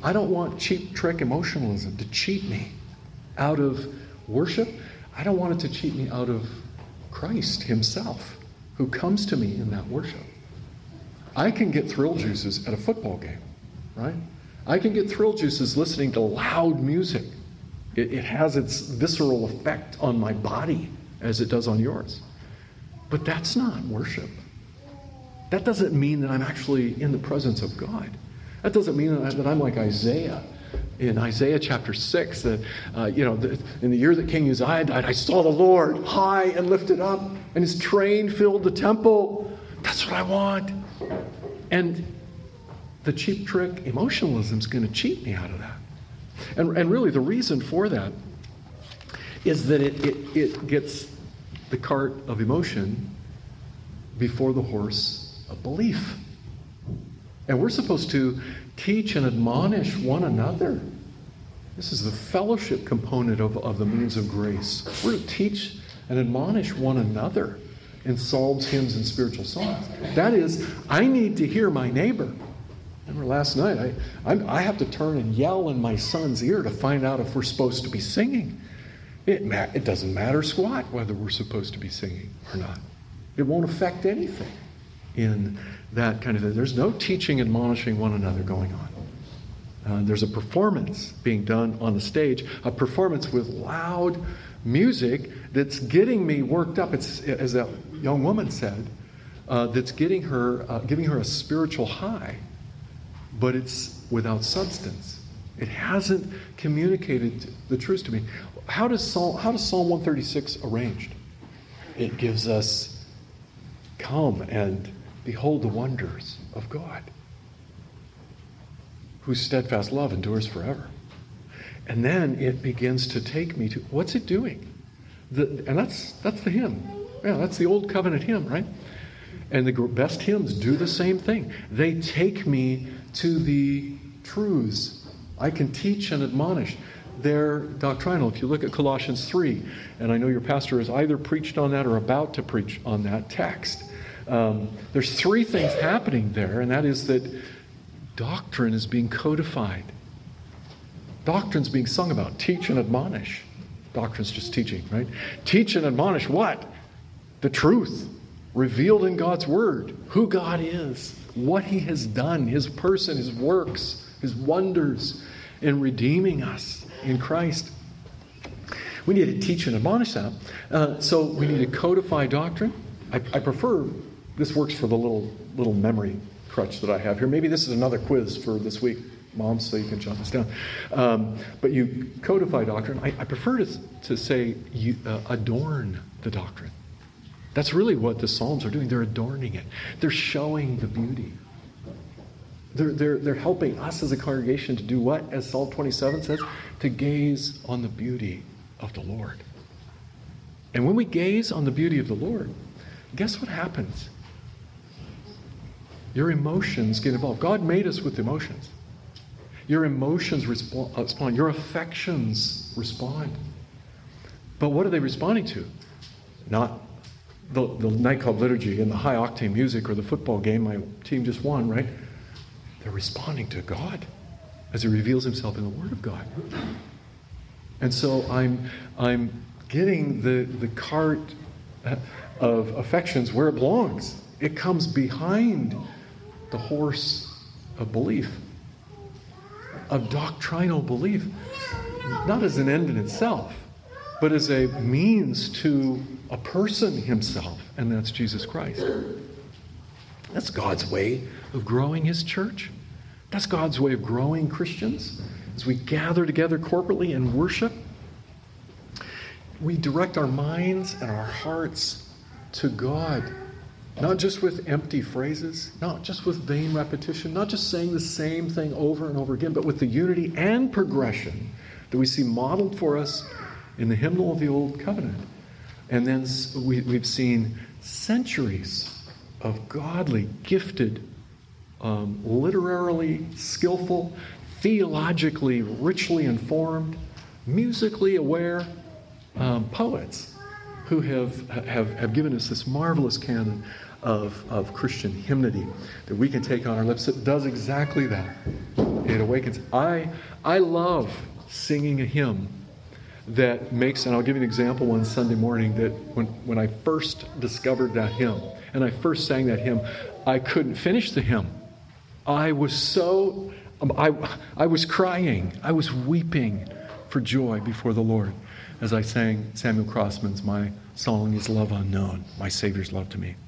I don't want cheap trick emotionalism to cheat me out of worship. I don't want it to cheat me out of Christ himself, who comes to me in that worship. I can get thrill juices at a football game, right? I can get thrill juices listening to loud music. It has its visceral effect on my body as it does on yours. But that's not worship. That doesn't mean that I'm actually in the presence of God. That doesn't mean that I'm like Isaiah. In Isaiah chapter 6, that in the year that King Uzziah died, I saw the Lord high and lifted up, and his train filled the temple. That's what I want. And the cheap trick emotionalism is going to cheat me out of that. And really the reason for that is that it gets the cart of emotion before the horse of belief. And we're supposed to teach and admonish one another. This is the fellowship component of the means of grace. We're to teach and admonish one another in psalms, hymns, and spiritual songs. That is, I need to hear my neighbor. Remember last night, I have to turn and yell in my son's ear to find out if we're supposed to be singing. It doesn't matter squat whether we're supposed to be singing or not. It won't affect anything in that kind of thing. There's no teaching and admonishing one another going on. There's a performance being done on the stage, a performance with loud music that's getting me worked up. It's, as that young woman said, that's giving her a spiritual high, but it's without substance. It hasn't communicated the truth to me. How does Psalm 136 arranged? It gives us, come and behold the wonders of God, whose steadfast love endures forever. And then it begins to take me to, what's it doing? And that's the hymn. Yeah, that's the old covenant hymn, right? And the best hymns do the same thing. They take me to the truths. I can teach and admonish. They're doctrinal. If you look at Colossians 3, and I know your pastor has either preached on that or about to preach on that text, there's three things happening there, and that is that doctrine is being codified. Doctrine's being sung about. Teach and admonish. Doctrine's just teaching, right? Teach and admonish what? The truth revealed in God's Word. Who God is. What He has done. His person, His works, His wonders in redeeming us in Christ. We need to teach and admonish that. So we need to codify doctrine. I prefer, this works for the little memory crutch that I have here. Maybe this is another quiz for this week, moms, so you can jot this down. But you codify doctrine. I prefer to say you adorn the doctrine. That's really what the Psalms are doing. They're adorning it. They're showing the beauty. They're helping us as a congregation to do what? As Psalm 27 says, to gaze on the beauty of the Lord. And when we gaze on the beauty of the Lord, guess what happens? Your emotions get involved. God made us with emotions. Your emotions respond. Your affections respond. But what are they responding to? Not the night club liturgy and the high octane music or the football game my team just won, right? They're responding to God as He reveals Himself in the Word of God. And so I'm getting the cart of affections where it belongs. It comes behind the horse of belief, of doctrinal belief, not as an end in itself, but as a means to a person Himself, and that's Jesus Christ. That's God's way of growing His church. That's God's way of growing Christians. As we gather together corporately and worship, we direct our minds and our hearts to God, not just with empty phrases, not just with vain repetition, not just saying the same thing over and over again, but with the unity and progression that we see modeled for us in the hymnal of the Old Covenant. And then we've seen centuries of godly, gifted, literarily skillful, theologically richly informed, musically aware poets who have given us this marvelous canon of Christian hymnody that we can take on our lips that does exactly that. It awakens. I love singing a hymn that makes, and I'll give you an example one Sunday morning, that when I first discovered that hymn, and I first sang that hymn, I couldn't finish the hymn. I was crying. I was weeping for joy before the Lord as I sang Samuel Crossman's "My Song is Love Unknown, My Savior's Love to Me."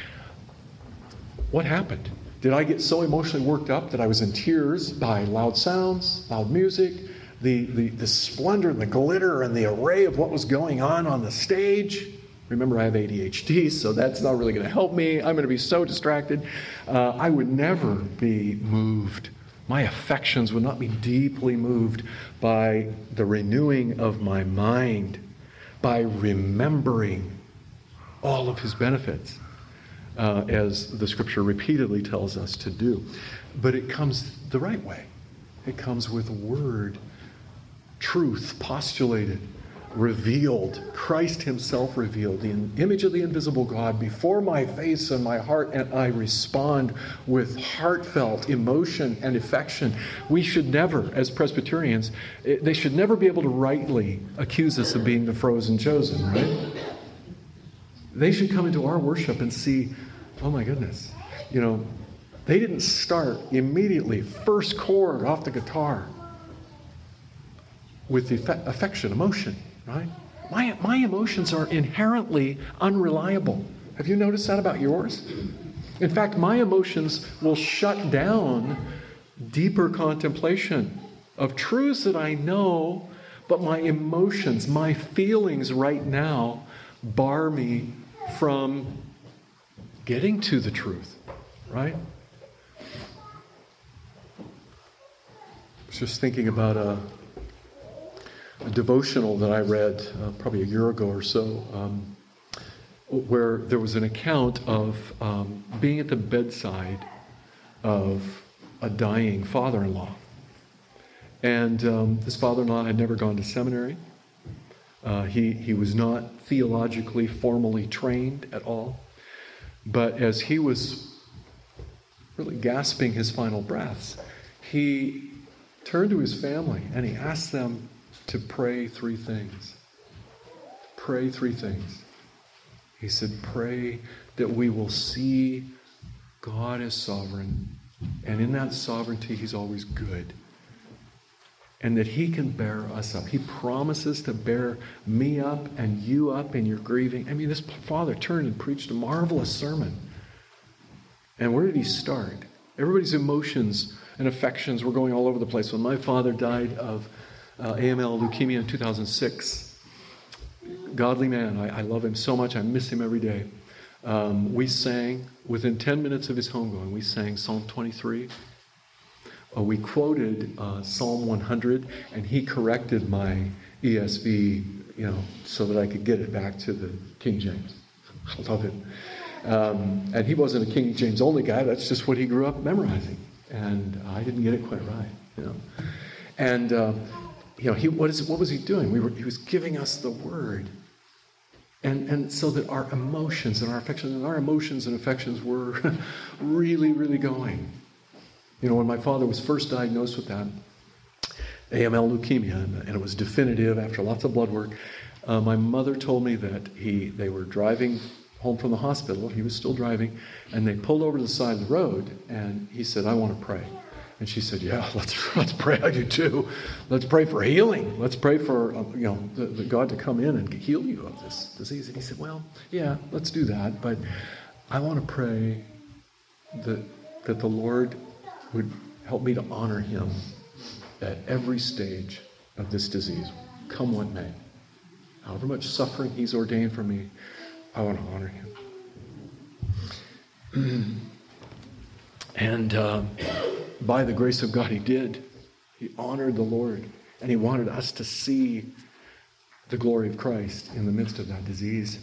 What happened? Did I get so emotionally worked up that I was in tears by loud sounds, loud music, the splendor and the glitter and the array of what was going on the stage? Remember, I have ADHD, so that's not really going to help me. I'm going to be so distracted. I would never be moved. My affections would not be deeply moved by the renewing of my mind, by remembering all of his benefits, as the scripture repeatedly tells us to do. But it comes the right way. It comes with word, truth postulated, revealed, Christ himself revealed, the image of the invisible God before my face and my heart, and I respond with heartfelt emotion and affection. We should never, as Presbyterians, they should never be able to rightly accuse us of being the frozen chosen, right? They should come into our worship and see, oh my goodness, they didn't start immediately, first chord off the guitar, with the affection, emotion, right? My emotions are inherently unreliable. Have you noticed that about yours? In fact, my emotions will shut down deeper contemplation of truths that I know, but my emotions, my feelings right now bar me from getting to the truth, right? I was just thinking about a devotional that I read probably a year ago or so, where there was an account of being at the bedside of a dying father-in-law. And this father-in-law had never gone to seminary. He was not theologically formally trained at all. But as he was really gasping his final breaths, he turned to his family and he asked them to pray three things. Pray three things. He said, pray that we will see God as sovereign, and in that sovereignty he's always good, and that he can bear us up. He promises to bear me up and you up in your grieving. I mean, this father turned and preached a marvelous sermon. And where did he start? Everybody's emotions and affections were going all over the place. When my father died of AML leukemia in 2006, godly man, I love him so much, I miss him every day. We sang, within 10 minutes of his homegoing, we sang Psalm 23. We quoted Psalm 100, and he corrected my ESV, so that I could get it back to the King James. I love it. And he wasn't a King James only guy. That's just what he grew up memorizing, and I didn't get it quite right, And what was he doing? He was giving us the word, and so that our emotions and our affections were really, really going. When my father was first diagnosed with that AML leukemia, and it was definitive after lots of blood work, my mother told me that they were driving home from the hospital. He was still driving, and they pulled over to the side of the road, and he said, "I want to pray." And she said, "Yeah, let's pray. I do too. Let's pray for healing. Let's pray for the God to come in and heal you of this disease." And he said, "Well, yeah, let's do that, but I want to pray that the Lord would help me to honor him at every stage of this disease, come what may. However much suffering he's ordained for me, I want to honor him." And by the grace of God, he did. He honored the Lord, and he wanted us to see the glory of Christ in the midst of that disease.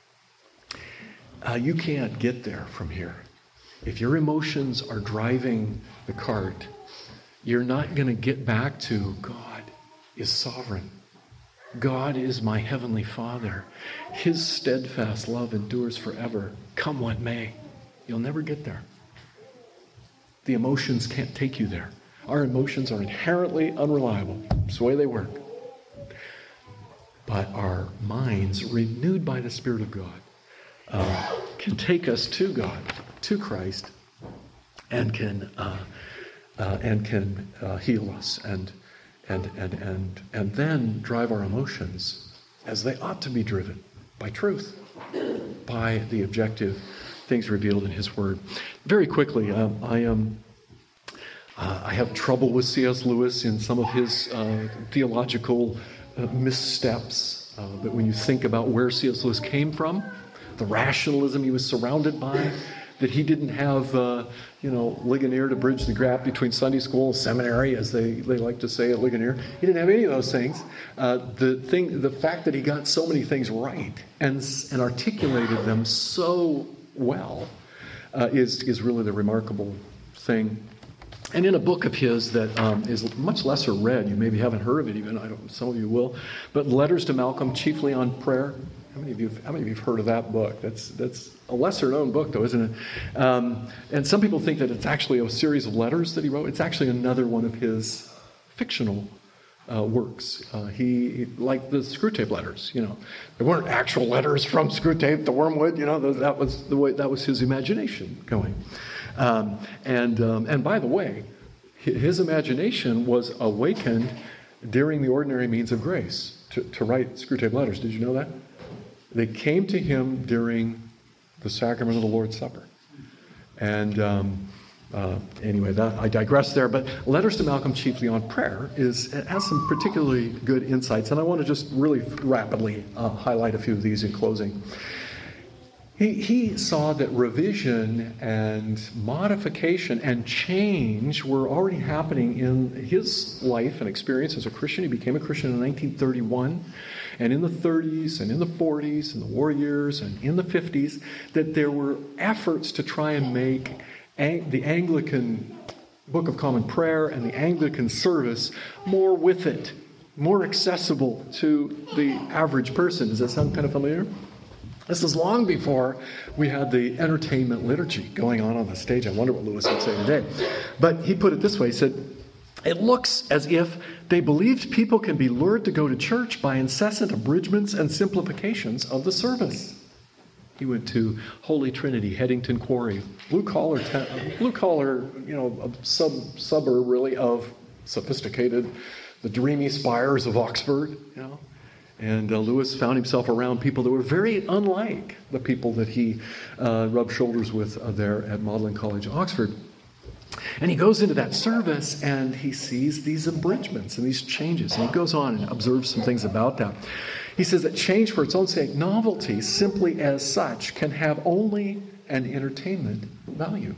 You can't get there from here. If your emotions are driving the cart, you're not going to get back to God is sovereign. God is my heavenly Father. His steadfast love endures forever, come what may. You'll never get there. The emotions can't take you there. Our emotions are inherently unreliable. It's the way they work. But our minds, renewed by the Spirit of God, can take us to God, to Christ, and can heal us and then drive our emotions as they ought to be driven by truth, by the objective things revealed in His Word. Very quickly, I have trouble with C.S. Lewis in some of his theological missteps. But when you think about where C.S. Lewis came from, the rationalism he was surrounded by, that he didn't have, Ligonier to bridge the gap between Sunday school and seminary, as they like to say at Ligonier. He didn't have any of those things. The fact that he got so many things right and articulated them so well is really the remarkable thing. And in a book of his that is much lesser read, you maybe haven't heard of it even, some of you will, but Letters to Malcolm, chiefly on prayer. How many of you have heard of that book? That's a lesser known book, though, isn't it? And some people think that it's actually a series of letters that he wrote. It's actually another one of his fictional works. He, like the Screwtape letters, they weren't actual letters from Screwtape to Wormwood. That was his imagination going. And by the way, his imagination was awakened during the ordinary means of grace to write Screwtape letters. Did you know that? They came to him during the sacrament of the Lord's Supper. And anyway, I digress there. But Letters to Malcolm, chiefly on prayer, has some particularly good insights. And I want to just really rapidly highlight a few of these in closing. He saw that revision and modification and change were already happening in his life and experience as a Christian. He became a Christian in 1931. And in the 30s and in the 40s and the war years and in the 50s, that there were efforts to try and make the Anglican Book of Common Prayer and the Anglican service more with it, more accessible to the average person. Does that sound kind of familiar? This is long before we had the entertainment liturgy going on the stage. I wonder what Lewis would say today. But he put it this way. He said, it looks as if they believed people can be lured to go to church by incessant abridgments and simplifications of the service. He went to Holy Trinity, Headington Quarry, blue collar, a suburb really of sophisticated, the dreamy spires of Oxford, And Lewis found himself around people that were very unlike the people that he rubbed shoulders with there at Magdalen College, Oxford. And he goes into that service and he sees these abridgments and these changes. And he goes on and observes some things about that. He says that change for its own sake, novelty simply as such, can have only an entertainment value.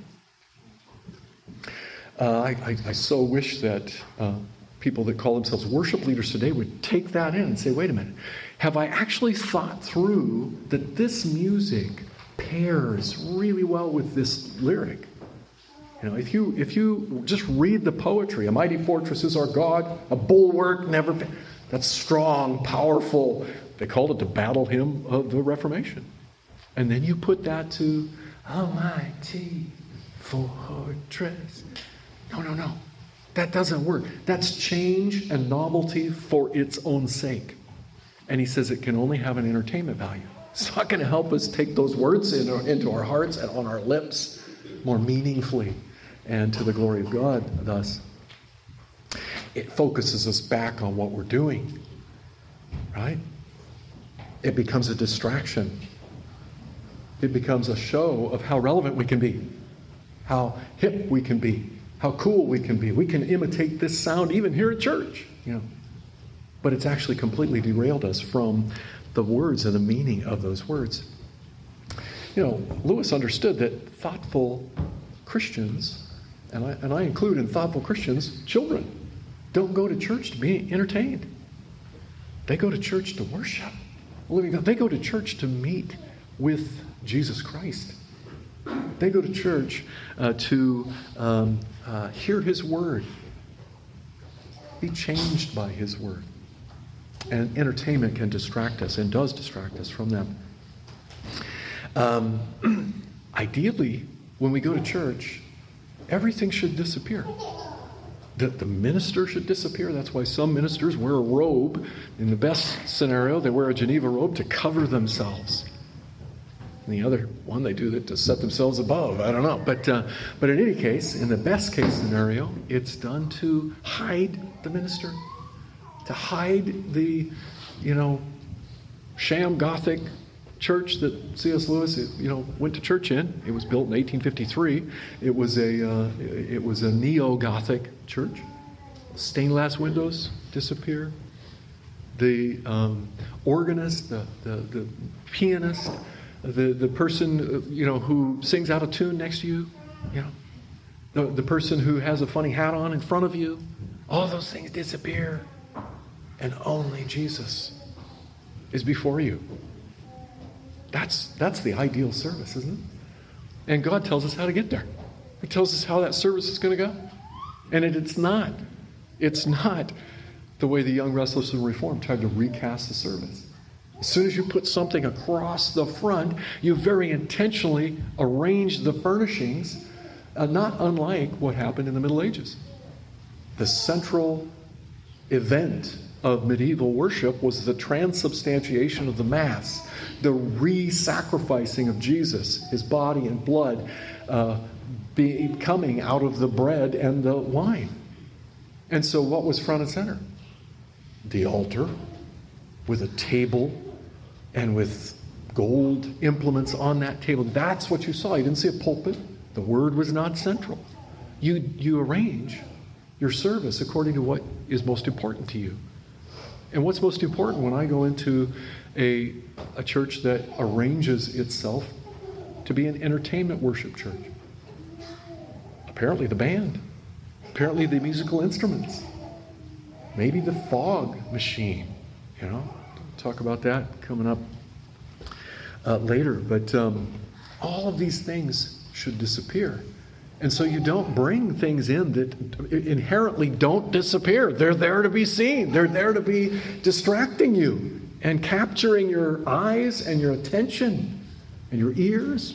I so wish that people that call themselves worship leaders today would take that in and say, wait a minute, have I actually thought through that this music pairs really well with this lyric? If you just read the poetry, a mighty fortress is our God, a bulwark never... That's strong, powerful. They called it the battle hymn of the Reformation. And then you put that to a mighty fortress. No. That doesn't work. That's change and novelty for its own sake. And he says it can only have an entertainment value. It's not going to help us take those words into our hearts and on our lips more meaningfully and to the glory of God thus. It focuses us back on what we're doing, right? It becomes a distraction. It becomes a show of how relevant we can be, how hip we can be, how cool we can be. We can imitate this sound even here at church, But it's actually completely derailed us from the words and the meaning of those words. Lewis understood that thoughtful Christians, and I include in thoughtful Christians children, don't go to church to be entertained. They go to church to worship. They go to church to meet with Jesus Christ. They go to church to hear His Word, be changed by His Word. And entertainment can distract us and does distract us from them. Ideally, when we go to church, everything should disappear. That the minister should disappear? That's why some ministers wear a robe. In the best scenario, they wear a Geneva robe to cover themselves. And the other one, they do that to set themselves above. I don't know. But in any case, in the best case scenario, it's done to hide the minister, to hide the, sham Gothic church that C.S. Lewis, went to church in. It was built in 1853. It was a neo-Gothic church. Stained glass windows disappear. The organist, the pianist, the person who sings out of tune next to you, the person who has a funny hat on in front of you, all those things disappear, and only Jesus is before you. That's the ideal service, isn't it? And God tells us how to get there. He tells us how that service is going to go. And it's not the way the young restless and reformed tried to recast the service. As soon as you put something across the front, you very intentionally arrange the furnishings, not unlike what happened in the Middle Ages. The central event of medieval worship was the transubstantiation of the Mass, the re-sacrificing of Jesus, his body and blood coming out of the bread and the wine. And so what was front and center? The altar with a table and with gold implements on that table. That's what you saw. You didn't see a pulpit. The word was not central. You arrange your service according to what is most important to you. And what's most important when I go into a church that arranges itself to be an entertainment worship church? Apparently the band. Apparently the musical instruments. Maybe the fog machine. Talk about that coming up later. But all of these things should disappear. And so you don't bring things in that inherently don't disappear. They're there to be seen. They're there to be distracting you and capturing your eyes and your attention and your ears.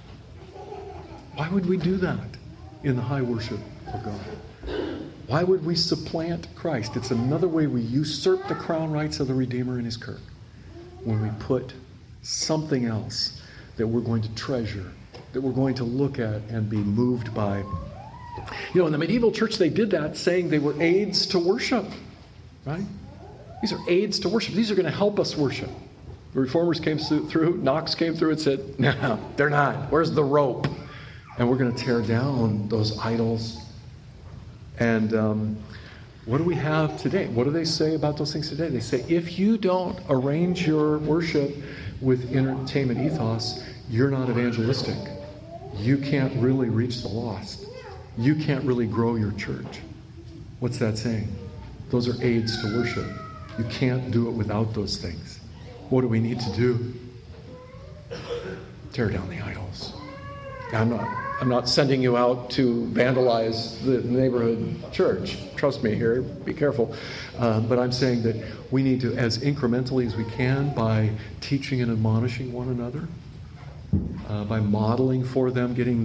Why would we do that in the high worship of God? Why would we supplant Christ? It's another way we usurp the crown rights of the Redeemer in his kirk. When we put something else that we're going to treasure, that we're going to look at and be moved by. In the medieval church, they did that, saying they were aids to worship, right? These are aids to worship. These are going to help us worship. The Reformers came through, Knox came through and said, no, they're not. Where's the rope? And we're going to tear down those idols. And what do we have today? What do they say about those things today? They say, if you don't arrange your worship with entertainment ethos, you're not evangelistic. You can't really reach the lost. You can't really grow your church. What's that saying? Those are aids to worship. You can't do it without those things. What do we need to do? Tear down the idols. I'm not sending you out to vandalize the neighborhood church. Trust me here, be careful. But I'm saying that we need to, as incrementally as we can, by teaching and admonishing one another, by modeling for them, getting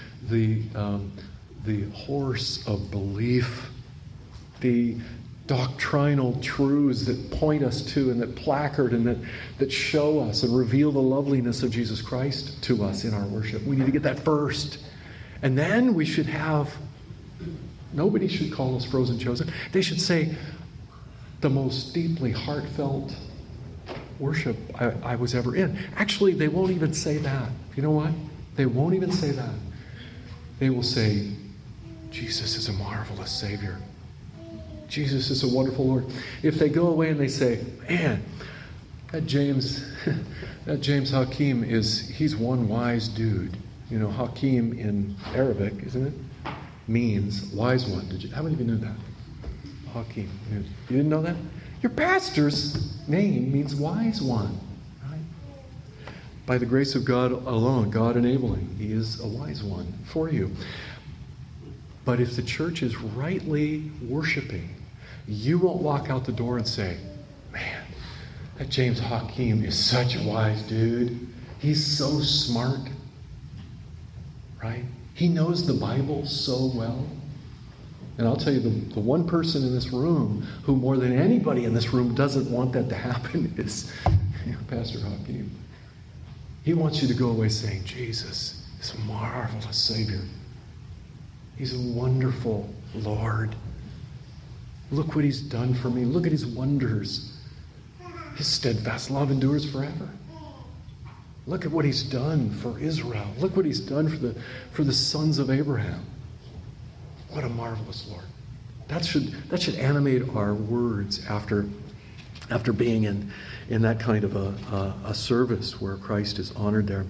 the horse of belief, the doctrinal truths that point us to and that placard and that show us and reveal the loveliness of Jesus Christ to us in our worship. We need to get that first. And then we should have, nobody should call us frozen chosen. They should say, the most deeply heartfelt worship I was ever in. Actually, they won't even say that. You know what? They won't even say that. They will say, Jesus is a marvelous Savior. Jesus is a wonderful Lord. If they go away and they say, man, that James Hakim he's one wise dude. Hakim in Arabic, isn't it? Means wise one. How many of you knew that? Hakim. You didn't know that? Your pastor's name means wise one. Right? By the grace of God alone, God enabling, he is a wise one for you. But if the church is rightly worshiping, you won't walk out the door and say, man, that James Hakim is such a wise dude. He's so smart. Right? He knows the Bible so well. And I'll tell you, the one person in this room who more than anybody in this room doesn't want that to happen is Pastor Hakeem. He wants you to go away saying, Jesus is a marvelous Savior. He's a wonderful Lord. Look what he's done for me. Look at his wonders. His steadfast love endures forever. Look at what he's done for Israel. Look what he's done for the sons of Abraham. What a marvelous Lord. That should animate our words after being in that kind of a service where Christ is honored there.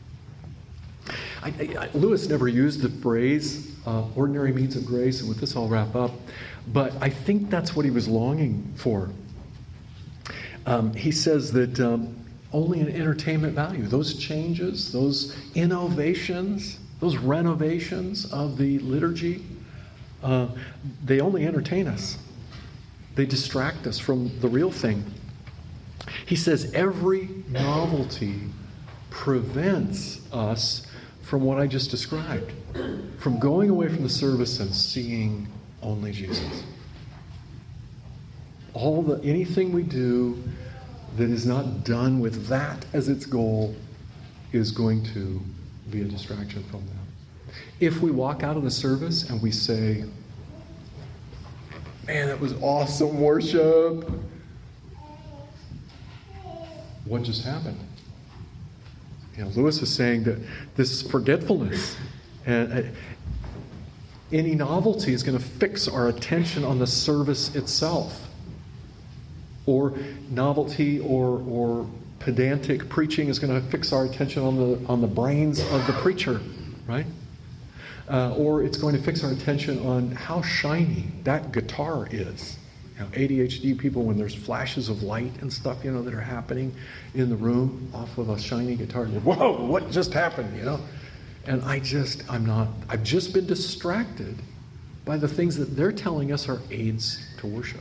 Lewis never used the phrase ordinary means of grace, and with this I'll wrap up. But I think that's what he was longing for. He says that only an entertainment value, those changes, those innovations, those renovations of the liturgy, they only entertain us. They distract us from the real thing. He says every novelty prevents us from what I just described, from going away from the service and seeing only Jesus. Anything we do that is not done with that as its goal is going to be a distraction from that. If we walk out of the service and we say, man, that was awesome worship, what just happened? Lewis is saying that this forgetfulness and any novelty is going to fix our attention on the service itself. Or novelty or pedantic preaching is going to fix our attention on the brains of the preacher, right? Or it's going to fix our attention on how shiny that guitar is. ADHD people, when there's flashes of light and stuff, that are happening in the room off of a shiny guitar, whoa, what just happened, And I've just been distracted by the things that they're telling us are aids to worship.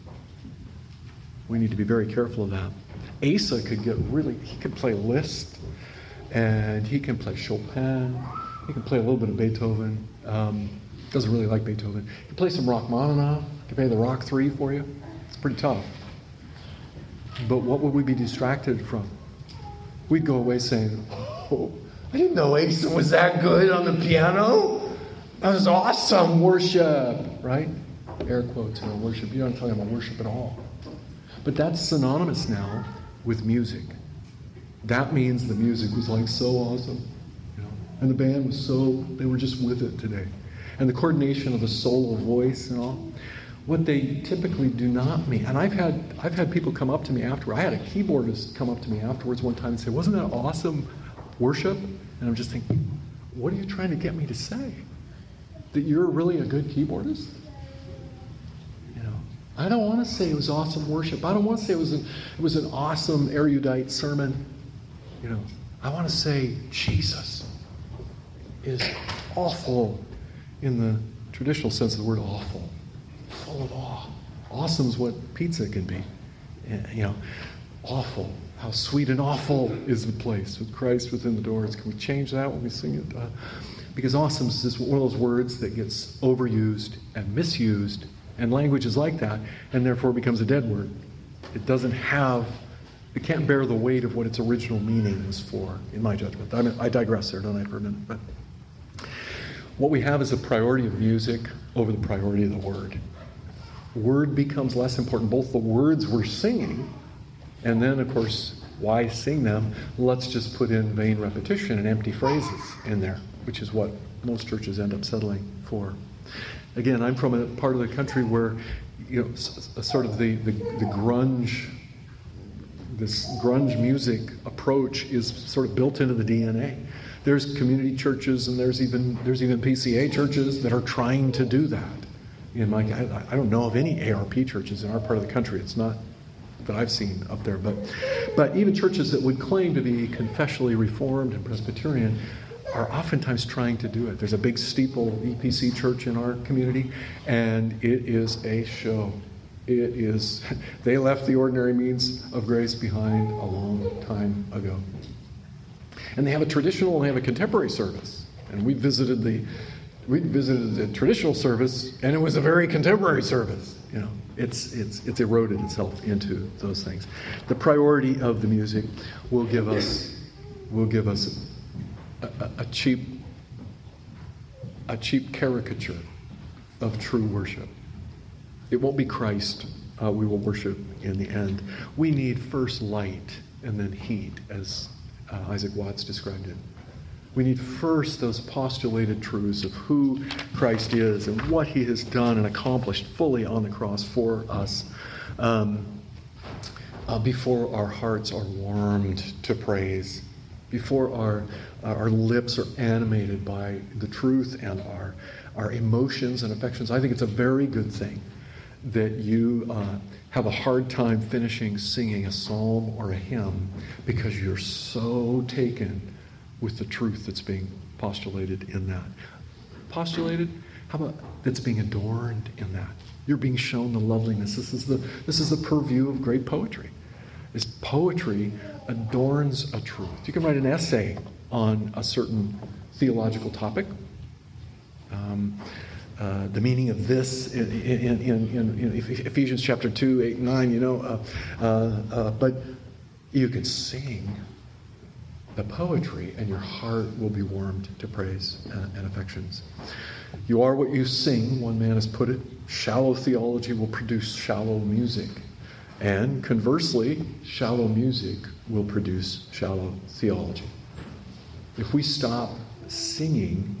We need to be very careful of that. Asa he could play Liszt, and he can play Chopin, he can play a little bit of Beethoven, doesn't really like Beethoven. He can play some Rachmaninoff, he can play the Rock 3 for you. It's pretty tough. But what would we be distracted from? We'd go away saying, oh, I didn't know Asa was that good on the piano. That was awesome worship, right? Air quotes, worship. You're not talking about worship at all. But that's synonymous now with music. That means the music was so awesome. And the band was they were just with it today. And the coordination of the solo voice and all. What they typically do not mean. And I've had people come up to me afterward. I had a keyboardist come up to me afterwards one time and say, wasn't that awesome worship? And I'm just thinking, what are you trying to get me to say? That you're really a good keyboardist? I don't want to say it was awesome worship. I don't want to say it was an awesome erudite sermon. I want to say Jesus is awful in the traditional sense of the word awful. Full of awe. Awesome is what pizza can be. Awful. How sweet and awful is the place with Christ within the doors. Can we change that when we sing it? Because awesome is just one of those words that gets overused and misused. And language is like that, and therefore becomes a dead word. It can't bear the weight of what its original meaning was for, in my judgment. I digress there, don't I, for a minute? But what we have is a priority of music over the priority of the word. Word becomes less important, both the words we're singing, and then, of course, why sing them? Let's just put in vain repetition and empty phrases in there, which is what most churches end up settling for. Again, I'm from a part of the country where, sort of the grunge, this grunge music approach is sort of built into the DNA. There's community churches and there's even PCA churches that are trying to do that. I don't know of any ARP churches in our part of the country. It's not that I've seen up there, but even churches that would claim to be confessionally Reformed and Presbyterian are oftentimes trying to do it. There's a big steeple EPC church in our community, and it is a show. They left the ordinary means of grace behind a long time ago. And they have a traditional and they have a contemporary service. And we visited the We visited a traditional service, and it was a very contemporary service. It's eroded itself into those things. The priority of the music will give us a cheap caricature of true worship. It won't be Christ we will worship in the end. We need first light and then heat, as Isaac Watts described it. We need first those postulated truths of who Christ is and what he has done and accomplished fully on the cross for us before our hearts are warmed to praise, before our lips are animated by the truth and our emotions and affections. I think it's a very good thing that you have a hard time finishing singing a psalm or a hymn because you're so taken with the truth that's being postulated in that. Postulated? How about that's being adorned in that? You're being shown the loveliness. This is the purview of great poetry. This poetry adorns a truth. You can write an essay on a certain theological topic. The meaning of this in Ephesians chapter 2, 8, 9, but you could sing the poetry and your heart will be warmed to praise and affections. You are what you sing, one man has put it. Shallow theology will produce shallow music. And conversely, shallow music will produce shallow theology. If we stop singing,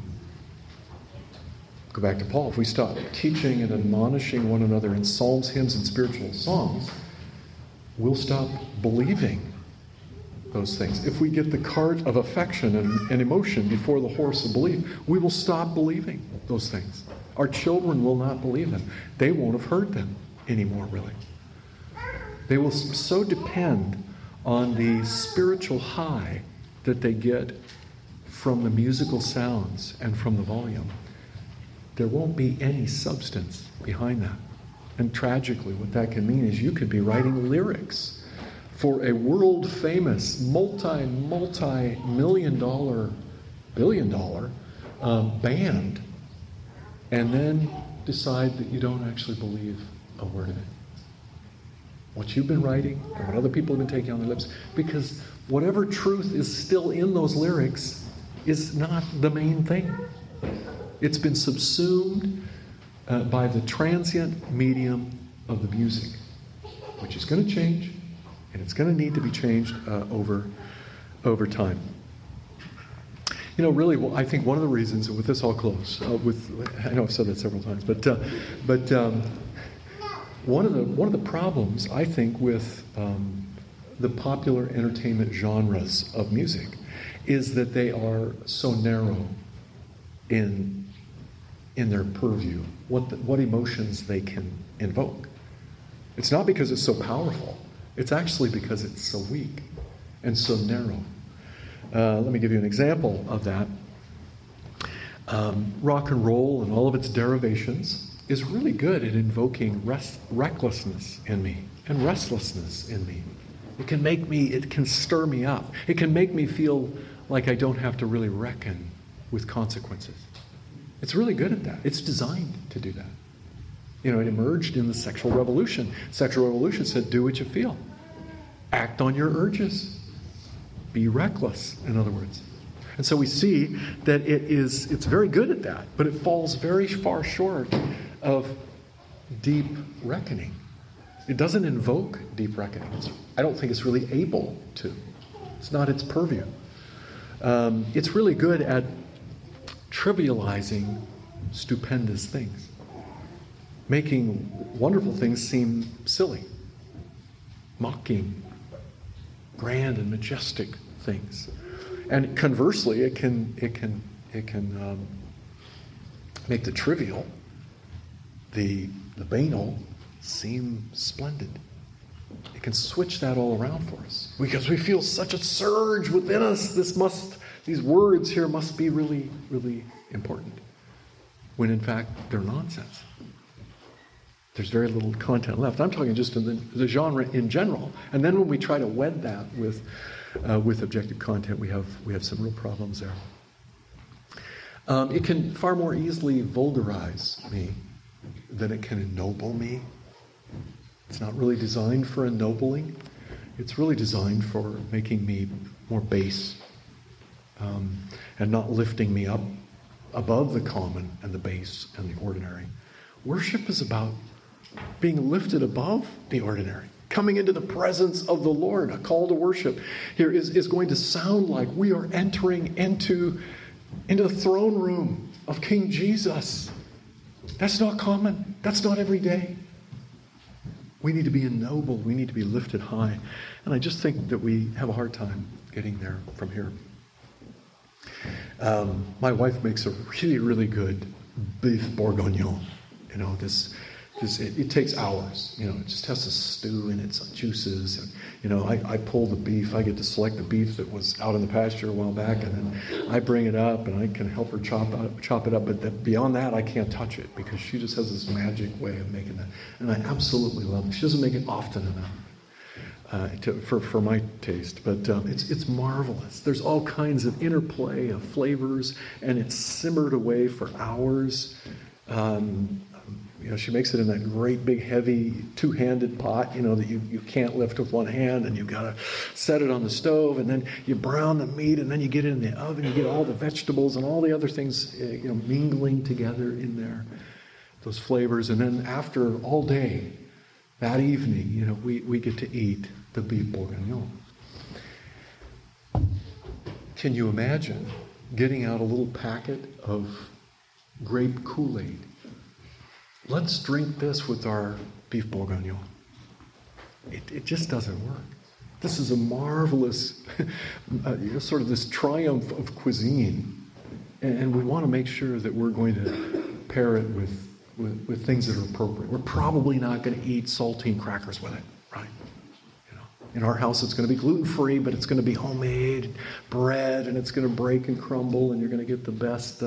go back to Paul, if we stop teaching and admonishing one another in psalms, hymns, and spiritual songs, we'll stop believing those things. If we get the cart of affection and emotion before the horse of belief, we will stop believing those things. Our children will not believe them. They won't have heard them anymore, really. They will so depend on the spiritual high that they get from the musical sounds and from the volume. There won't be any substance behind that. And tragically, what that can mean is you could be writing lyrics for a world-famous, multi-million-dollar, billion-dollar band, and then decide that you don't actually believe a word of it. What you've been writing, or what other people have been taking on their lips, because whatever truth is still in those lyrics is not the main thing. It's been subsumed by the transient medium of the music, which is going to change, and it's going to need to be changed over time. Really, well, I think one of the reasons, and with this I'll close, I know I've said that several times, but one of the problems, I think, with the popular entertainment genres of music is that they are so narrow in their purview, what emotions they can invoke. It's not because it's so powerful. It's actually because it's so weak and so narrow. Let me give you an example of that. Rock and roll and all of its derivations is really good at invoking recklessness in me and restlessness in me. It can stir me up. It can make me feel like I don't have to really reckon with consequences. It's really good at that. It's designed to do that. It emerged in the sexual revolution. Sexual revolution said, do what you feel. Act on your urges. Be reckless, in other words. And so we see that it's very good at that, but it falls very far short of deep reckoning. It doesn't invoke deep reckoning. I don't think it's really able to. It's not its purview. It's really good at trivializing stupendous things, making wonderful things seem silly, mocking grand and majestic things. And conversely, it can make the trivial, the banal, seem splendid. It can switch that all around for us because we feel such a surge within us. These words here must be really, really important, when in fact they're nonsense. There's very little content left. I'm talking just in the genre in general. And then when we try to wed that with objective content, we have some real problems there. It can far more easily vulgarize me than it can ennoble me. It's not really designed for ennobling. It's really designed for making me more base and not lifting me up above the common and the base and the ordinary. Worship is about being lifted above the ordinary, coming into the presence of the Lord. A call to worship here is going to sound like we are entering into the throne room of King Jesus. That's not common. That's not every day. We need to be ennobled. We need to be lifted high. And I just think that we have a hard time getting there from here. My wife makes a really, really good beef bourguignon. You know, it takes hours. You know, it just has to stew in its juices. And, you know, I pull the beef. I get to select the beef that was out in the pasture a while back, and then I bring it up, and I can help her chop it up. But beyond that, I can't touch it because she just has this magic way of making that. And I absolutely love it. She doesn't make it often enough for my taste, but it's marvelous. There's all kinds of interplay of flavors, and it's simmered away for hours. You know, she makes it in that great big heavy two-handed pot, you know, that you can't lift with one hand, and you've got to set it on the stove, and then you brown the meat, and then you get it in the oven, you get all the vegetables and all the other things, you know, mingling together in there, those flavors. And then after all day, that evening, you know, we get to eat the beef bourguignon. Can you imagine getting out a little packet of grape Kool-Aid? Let's drink this with our beef bourguignon. It just doesn't work. This is a marvelous, sort of this triumph of cuisine. And we want to make sure that we're going to pair it with things that are appropriate. We're probably not going to eat saltine crackers with it, right? You know, in our house, it's going to be gluten-free, but it's going to be homemade bread, and it's going to break and crumble, and you're going to get the best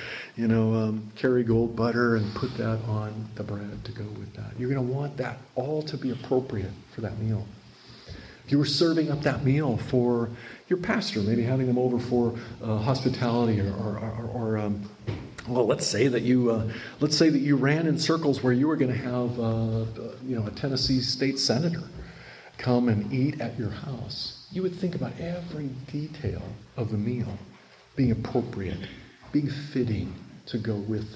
Kerrygold butter and put that on the bread to go with that. You're going to want that all to be appropriate for that meal. If you were serving up that meal for your pastor, maybe having them over for hospitality, or let's say that you ran in circles where you were going to have a Tennessee state senator come and eat at your house. You would think about every detail of the meal being appropriate, being fitting to go with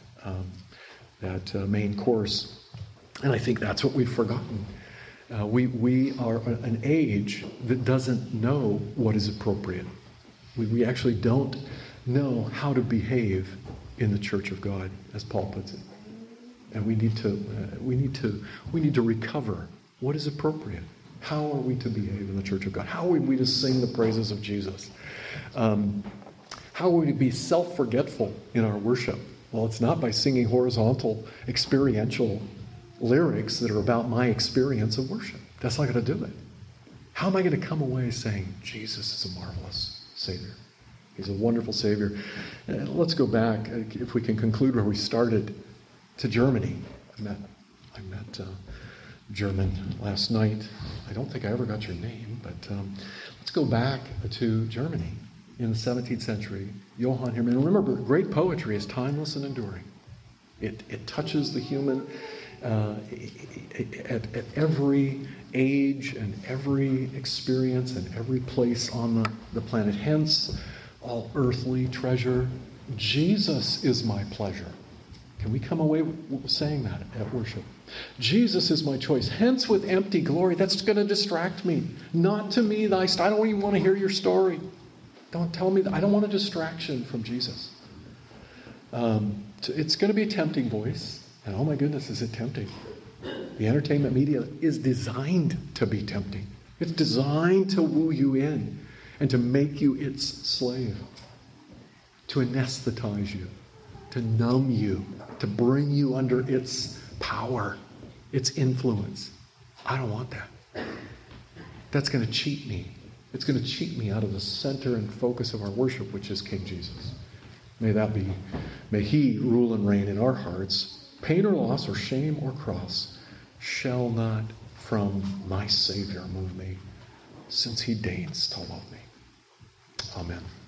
that main course. And I think that's what we've forgotten. We are an age that doesn't know what is appropriate. We actually don't know how to behave in the church of God, as Paul puts it. And we need to recover what is appropriate. How are we to behave in the church of God? How are we to sing the praises of Jesus? How are we to be self-forgetful in our worship? Well, it's not by singing horizontal, experiential lyrics that are about my experience of worship. That's not going to do it. How am I going to come away saying, Jesus is a marvelous Savior? He's a wonderful Savior. Let's go back, if we can conclude where we started, to Germany. I met German last night. I don't think I ever got your name, but let's go back to Germany. In the 17th century, Johann Hermann. Remember, great poetry is timeless and enduring. It touches the human at every age and every experience and every place on the planet. Hence, all earthly treasure. Jesus is my pleasure. Can we come away saying that at worship? Jesus is my choice. Hence, with empty glory, that's going to distract me. Not to me thy I don't even want to hear your story. Don't tell me that. I don't want a distraction from Jesus. It's going to be a tempting voice. And oh my goodness, is it tempting? The entertainment media is designed to be tempting. It's designed to woo you in and to make you its slave, to anesthetize you, to numb you, to bring you under its power, its influence. I don't want that. That's going to cheat me. It's going to cheat me out of the center and focus of our worship, which is King Jesus. May He rule and reign in our hearts. Pain or loss or shame or cross shall not from my Savior move me, since He deigns to love me. Amen.